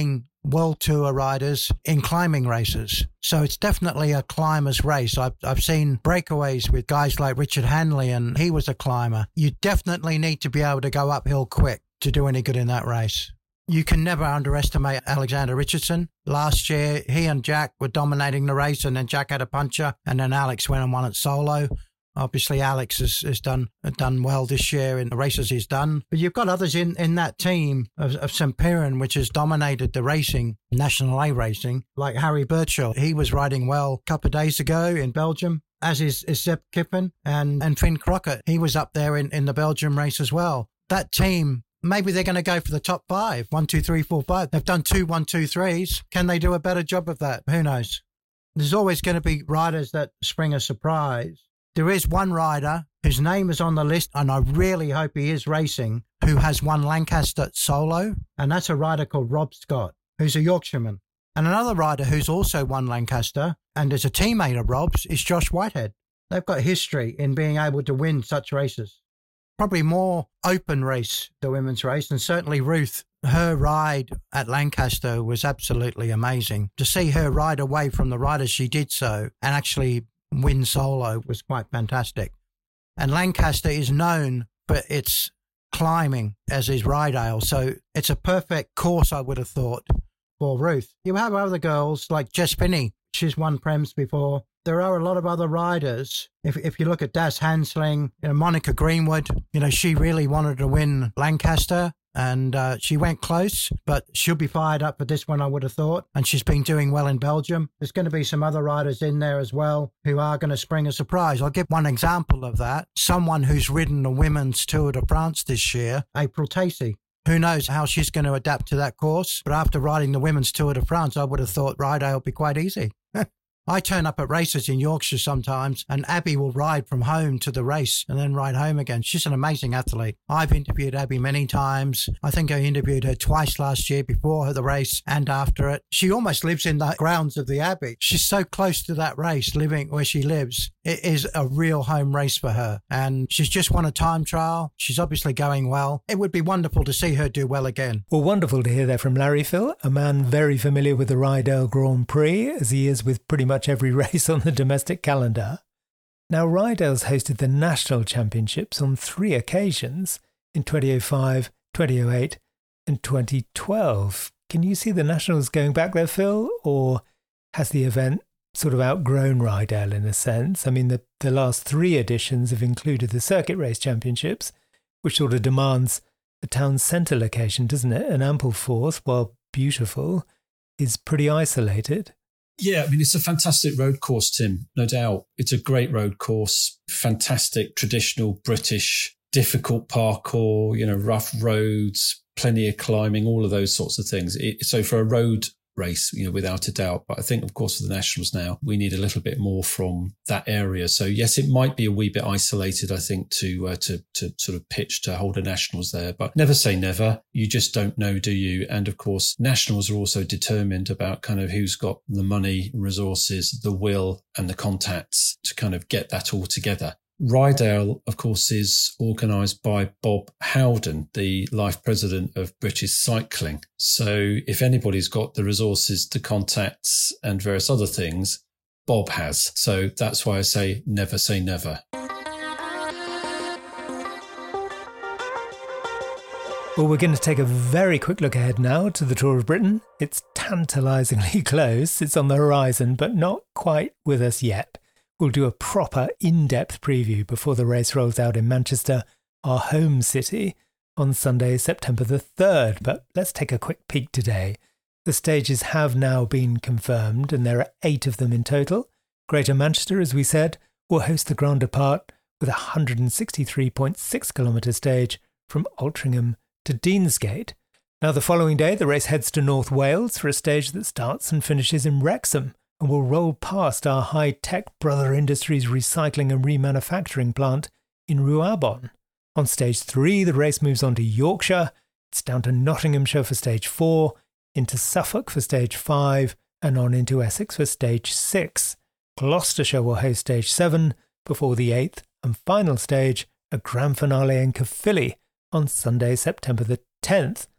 World Tour riders in climbing races. So it's definitely a climber's race. I've, I've seen breakaways with guys like Richard Hanley, and he was a climber. You definitely need to be able to go uphill quick to do any good in that race. You can never underestimate Alexander Richardson. Last year, he and Jack were dominating the race, and then Jack had a puncher, and then Alex went and won it solo. Obviously, Alex has, has done done well this year in the races he's done. But you've got others in, in that team of, of Saint Piran, which has dominated the racing, National A racing, like Harry Birchall. He was riding well a couple of days ago in Belgium, as is, is Zeb Kippen and, and Finn Crockett. He was up there in, in the Belgium race as well. That team, maybe they're going to go for the top five. One, two, three, four, five. They've done two, one, two, threes. Can they do a better job of that? Who knows? There's always going to be riders that spring a surprise. There is one rider whose name is on the list, and I really hope he is racing, who has won Lancaster solo, and that's a rider called Rob Scott, who's a Yorkshireman. And another rider who's also won Lancaster, and is a teammate of Rob's, is Josh Whitehead. They've got history in being able to win such races. Probably more open race, the women's race, and certainly Ruth, her ride at Lancaster was absolutely amazing. To see her ride away from the riders she did so, and actually win solo, was quite fantastic. And Lancaster is known for its climbing, as is Rydale, so it's a perfect course, I would have thought, for Ruth. You have other girls like Jess Finney, she's won Prems before. There are a lot of other riders. If if you look at Das Hansling, you know, Monica Greenwood, you know, she really wanted to win Lancaster, and uh, she went close, but she'll be fired up for this one, I would have thought. And she's been doing well in Belgium. There's going to be some other riders in there as well who are going to spring a surprise. I'll give one example of that. Someone who's ridden the Women's Tour de France this year, April Tacey. Who knows how she's going to adapt to that course? But after riding the Women's Tour de France, I would have thought Rydale would be quite easy. I turn up at races in Yorkshire sometimes, and Abby will ride from home to the race and then ride home again. She's an amazing athlete. I've interviewed Abby many times. I think I interviewed her twice last year, before the race and after it. She almost lives in the grounds of the Abbey. She's so close to that race, living where she lives. It is a real home race for her. And she's just won a time trial. She's obviously going well. It would be wonderful to see her do well again. Well, wonderful to hear that from Larry Phil, a man very familiar with the Rydale Grand Prix, as he is with pretty much every race on the domestic calendar. Now, Rydale's hosted the National Championships on three occasions, in twenty oh five, twenty oh eight and twenty twelve. Can you see the Nationals going back there, Phil? Or has the event sort of outgrown Rydale in a sense? I mean, the, the last three editions have included the Circuit Race Championships, which sort of demands a town centre location, doesn't it? An Ampleforth, while beautiful, is pretty isolated. Yeah, I mean, it's a fantastic road course, Tim, no doubt. It's a great road course, fantastic traditional British, difficult parkour, you know, rough roads, plenty of climbing, all of those sorts of things. It, so for a road race, you know, without a doubt. But I think, of course, for the Nationals now, we need a little bit more from that area. So yes, it might be a wee bit isolated, I think, to uh, to to sort of pitch to hold a Nationals there. But never say never. You just don't know, do you? And of course, Nationals are also determined about kind of who's got the money, resources, the will and the contacts to kind of get that all together. Rydale, of course, is organised by Bob Howden, the life president of British Cycling. So if anybody's got the resources, the contacts and various other things, Bob has. So that's why I say never say never. Well, we're going to take a very quick look ahead now to the Tour of Britain. It's tantalisingly close. It's on the horizon, but not quite with us yet. We'll do a proper in-depth preview before the race rolls out in Manchester, our home city, on Sunday, September the third. But let's take a quick peek today. The stages have now been confirmed, and there are eight of them in total. Greater Manchester, as we said, will host the Grand Depart with a one hundred sixty-three point six kilometre stage from Altrincham to Deansgate. Now, the following day, the race heads to North Wales for a stage that starts and finishes in Wrexham, and will roll past our high-tech Brother Industries recycling and remanufacturing plant in Rhuabon. On stage three, the race moves on to Yorkshire. It's down to Nottinghamshire for stage four, into Suffolk for stage five, and on into Essex for stage six. Gloucestershire will host stage seven, before the eighth and final stage, a grand finale in Caerphilly on Sunday, September the tenth.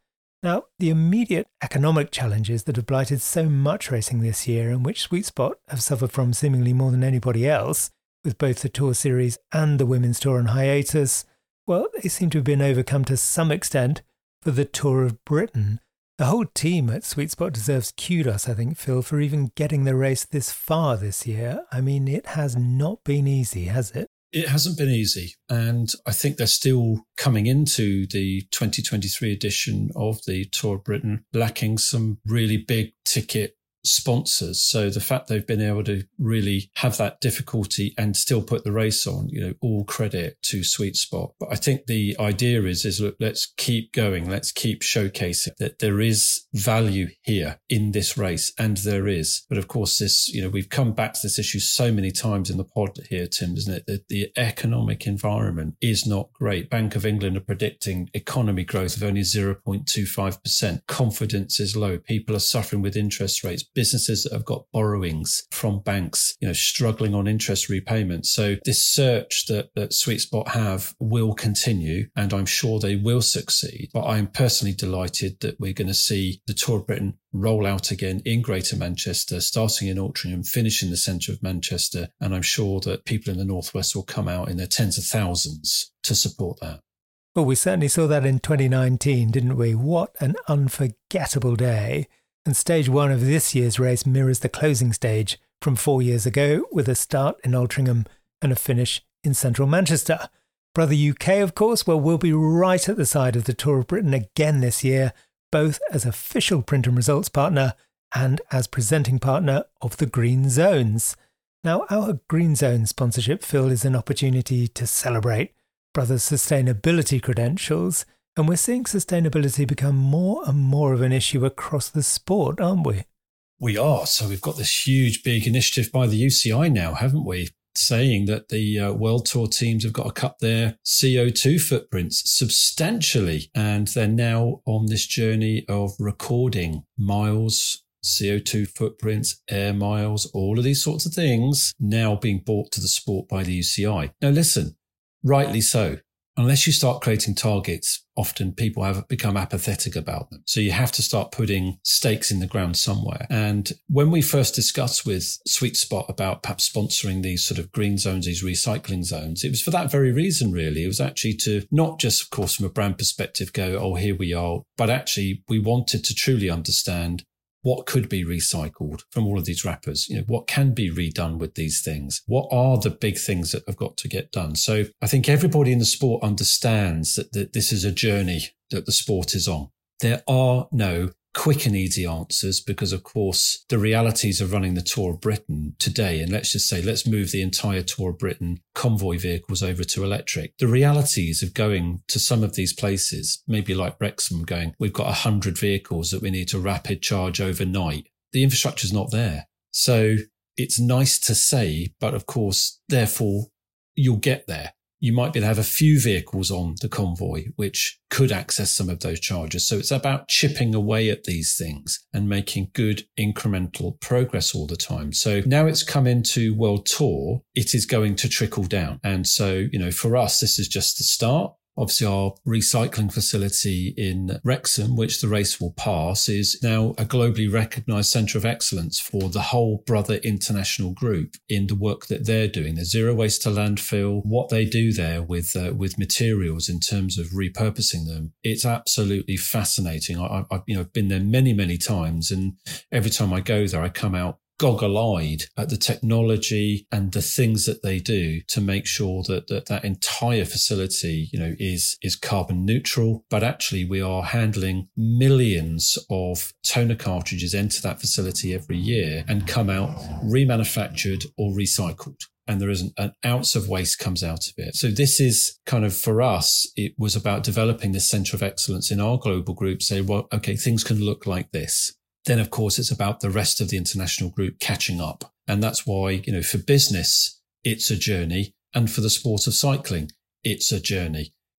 Now, the immediate economic challenges that have blighted so much racing this year, and which Sweet Spot have suffered from seemingly more than anybody else, with both the Tour Series and the Women's Tour on hiatus, well, they seem to have been overcome to some extent for the Tour of Britain. The whole team at Sweet Spot deserves kudos, I think, Phil, for even getting the race this far this year. I mean, it has not been easy, has it? It hasn't been easy. And I think they're still coming into the twenty twenty-three edition of the Tour of Britain lacking some really big ticket sponsors. So the fact they've been able to really have that difficulty and still put the race on, you know, all credit to Sweet Spot. But I think the idea is, is look, let's keep going. Let's keep showcasing that there is value here in this race. And there is. But of course, this, you know, we've come back to this issue so many times in the pod here, Tim, isn't it? That the economic environment is not great. Bank of England are predicting economy growth of only zero point two five percent. Confidence is low. People are suffering with interest rates. Businesses that have got borrowings from banks, you know, struggling on interest repayments. So this search that, that Sweet Spot have will continue, and I'm sure they will succeed. But I'm personally delighted that we're going to see the Tour of Britain roll out again in Greater Manchester, starting in Altrincham, finishing the centre of Manchester. And I'm sure that people in the Northwest will come out in their tens of thousands to support that. Well, we certainly saw that in twenty nineteen, didn't we? What an unforgettable day. And stage one of this year's race mirrors the closing stage from four years ago, with a start in Altrincham and a finish in central Manchester. Brother U K, of course, well, will be right at the side of the Tour of Britain again this year, both as official print and results partner and as presenting partner of the Green Zones. Now, our Green Zone sponsorship, Phil, is an opportunity to celebrate Brother's sustainability credentials. And we're seeing sustainability become more and more of an issue across the sport, aren't we? We are. So we've got this huge, big initiative by the U C I now, haven't we? Saying that the uh, World Tour teams have got to cut their C O two footprints substantially. And they're now on this journey of recording miles, C O two footprints, air miles, all of these sorts of things now being brought to the sport by the U C I. Now, listen, rightly so. Unless you start creating targets, often people have become apathetic about them. So you have to start putting stakes in the ground somewhere. And when we first discussed with Sweet Spot about perhaps sponsoring these sort of green zones, these recycling zones, it was for that very reason, really. It was actually to not just, of course, from a brand perspective, go, oh, here we are. But actually, we wanted to truly understand what could be recycled from all of these wrappers? You know, what can be redone with these things? What are the big things that have got to get done? So I think everybody in the sport understands that, that this is a journey that the sport is on. There are no quick and easy answers because, of course, the realities of running the Tour of Britain today, and let's just say, let's move the entire Tour of Britain convoy vehicles over to electric. The realities of going to some of these places, maybe like Wrexham, going, we've got one hundred vehicles that we need to rapid charge overnight. The infrastructure's not there. So it's nice to say, but of course, therefore, you'll get there. You might be able to have a few vehicles on the convoy, which could access some of those charges. So it's about chipping away at these things and making good incremental progress all the time. So now it's come into World Tour, it is going to trickle down. And so, you know, for us, this is just the start. Obviously, our recycling facility in Wrexham, which the race will pass, is now a globally recognised centre of excellence for the whole Brother International Group in the work that they're doing. The zero waste to landfill, what they do there with uh, with materials in terms of repurposing them, it's absolutely fascinating. I, I've you know been there many, many times, and every time I go there, I come out goggle-eyed at the technology and the things that they do to make sure that that, that entire facility, you know, is is carbon neutral. But actually, we are handling millions of toner cartridges into that facility every year and come out remanufactured or recycled. And there isn't an ounce of waste comes out of it. So this is kind of, for us, it was about developing this centre of excellence in our global group. Say, well, okay, things can look like this. Then, of course, it's about the rest of the international group catching up. And that's why, you know, for business, it's a journey. And for the sport of cycling, it's a journey.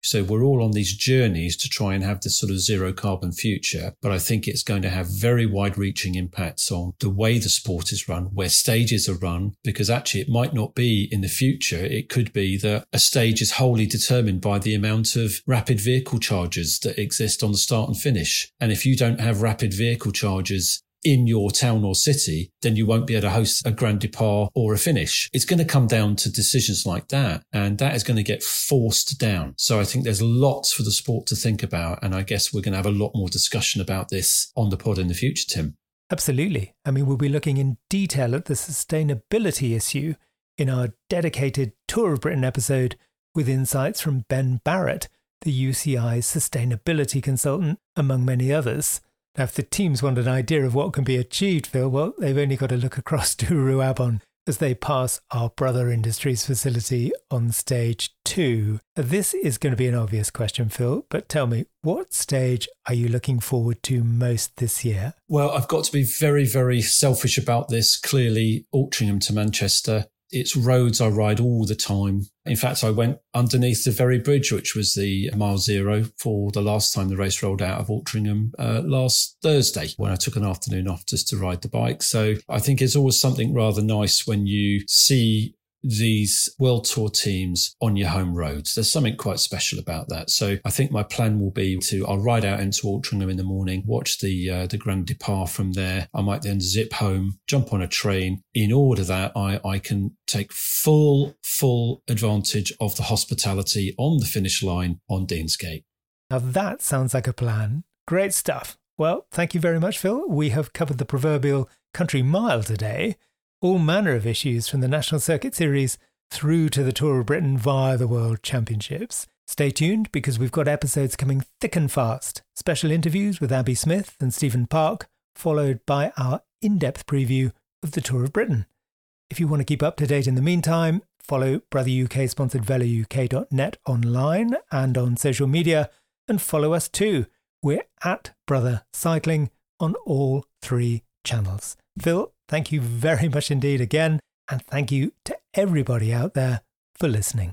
So we're all on these journeys to try and have this sort of zero carbon future. But I think it's going to have very wide reaching impacts on the way the sport is run, where stages are run, because actually it might not be in the future. It could be that a stage is wholly determined by the amount of rapid vehicle chargers that exist on the start and finish. And if you don't have rapid vehicle chargers in your town or city, then you won't be able to host a grand départ or a finish. It's going to come down to decisions like that, and that is going to get forced down. So I think there's lots for the sport to think about, and I guess we're going to have a lot more discussion about this on the pod in the future, Tim. Absolutely. I mean, we'll be looking in detail at the sustainability issue in our dedicated Tour of Britain episode with insights from Ben Barrett, the U C I's sustainability consultant, among many others. Now, if the teams want an idea of what can be achieved, Phil, well, they've only got to look across to Ruabon as they pass our Brother Industries facility on stage two. This is going to be an obvious question, Phil, but tell me, what stage are you looking forward to most this year? Well, I've got to be very, very selfish about this. Clearly, Altrincham to Manchester. It's roads I ride all the time. In fact, I went underneath the very bridge, which was the mile zero for the last time the race rolled out of Altrincham uh, last Thursday, when I took an afternoon off just to ride the bike. So I think it's always something rather nice when you see these World Tour teams on your home roads. There's something quite special about that. So I think my plan will be to, I'll ride out into Altrincham in the morning, watch the uh, the Grand Départ from there. I might then zip home, jump on a train, in order that I, I can take full, full advantage of the hospitality on the finish line on Deansgate. Now that sounds like a plan. Great stuff. Well, thank you very much, Phil. We have covered the proverbial country mile today. All manner of issues from the National Circuit Series through to the Tour of Britain via the World Championships. Stay tuned because we've got episodes coming thick and fast. Special interviews with Abby Smith and Stephen Park, followed by our in-depth preview of the Tour of Britain. If you want to keep up to date in the meantime, follow Brother U K sponsored velo U K dot net online and on social media, and follow us too. We're at Brother Cycling on all three channels. Phil, thank you very much indeed again, and thank you to everybody out there for listening.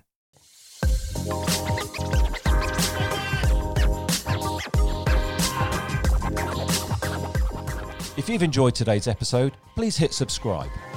If you've enjoyed today's episode, please hit subscribe.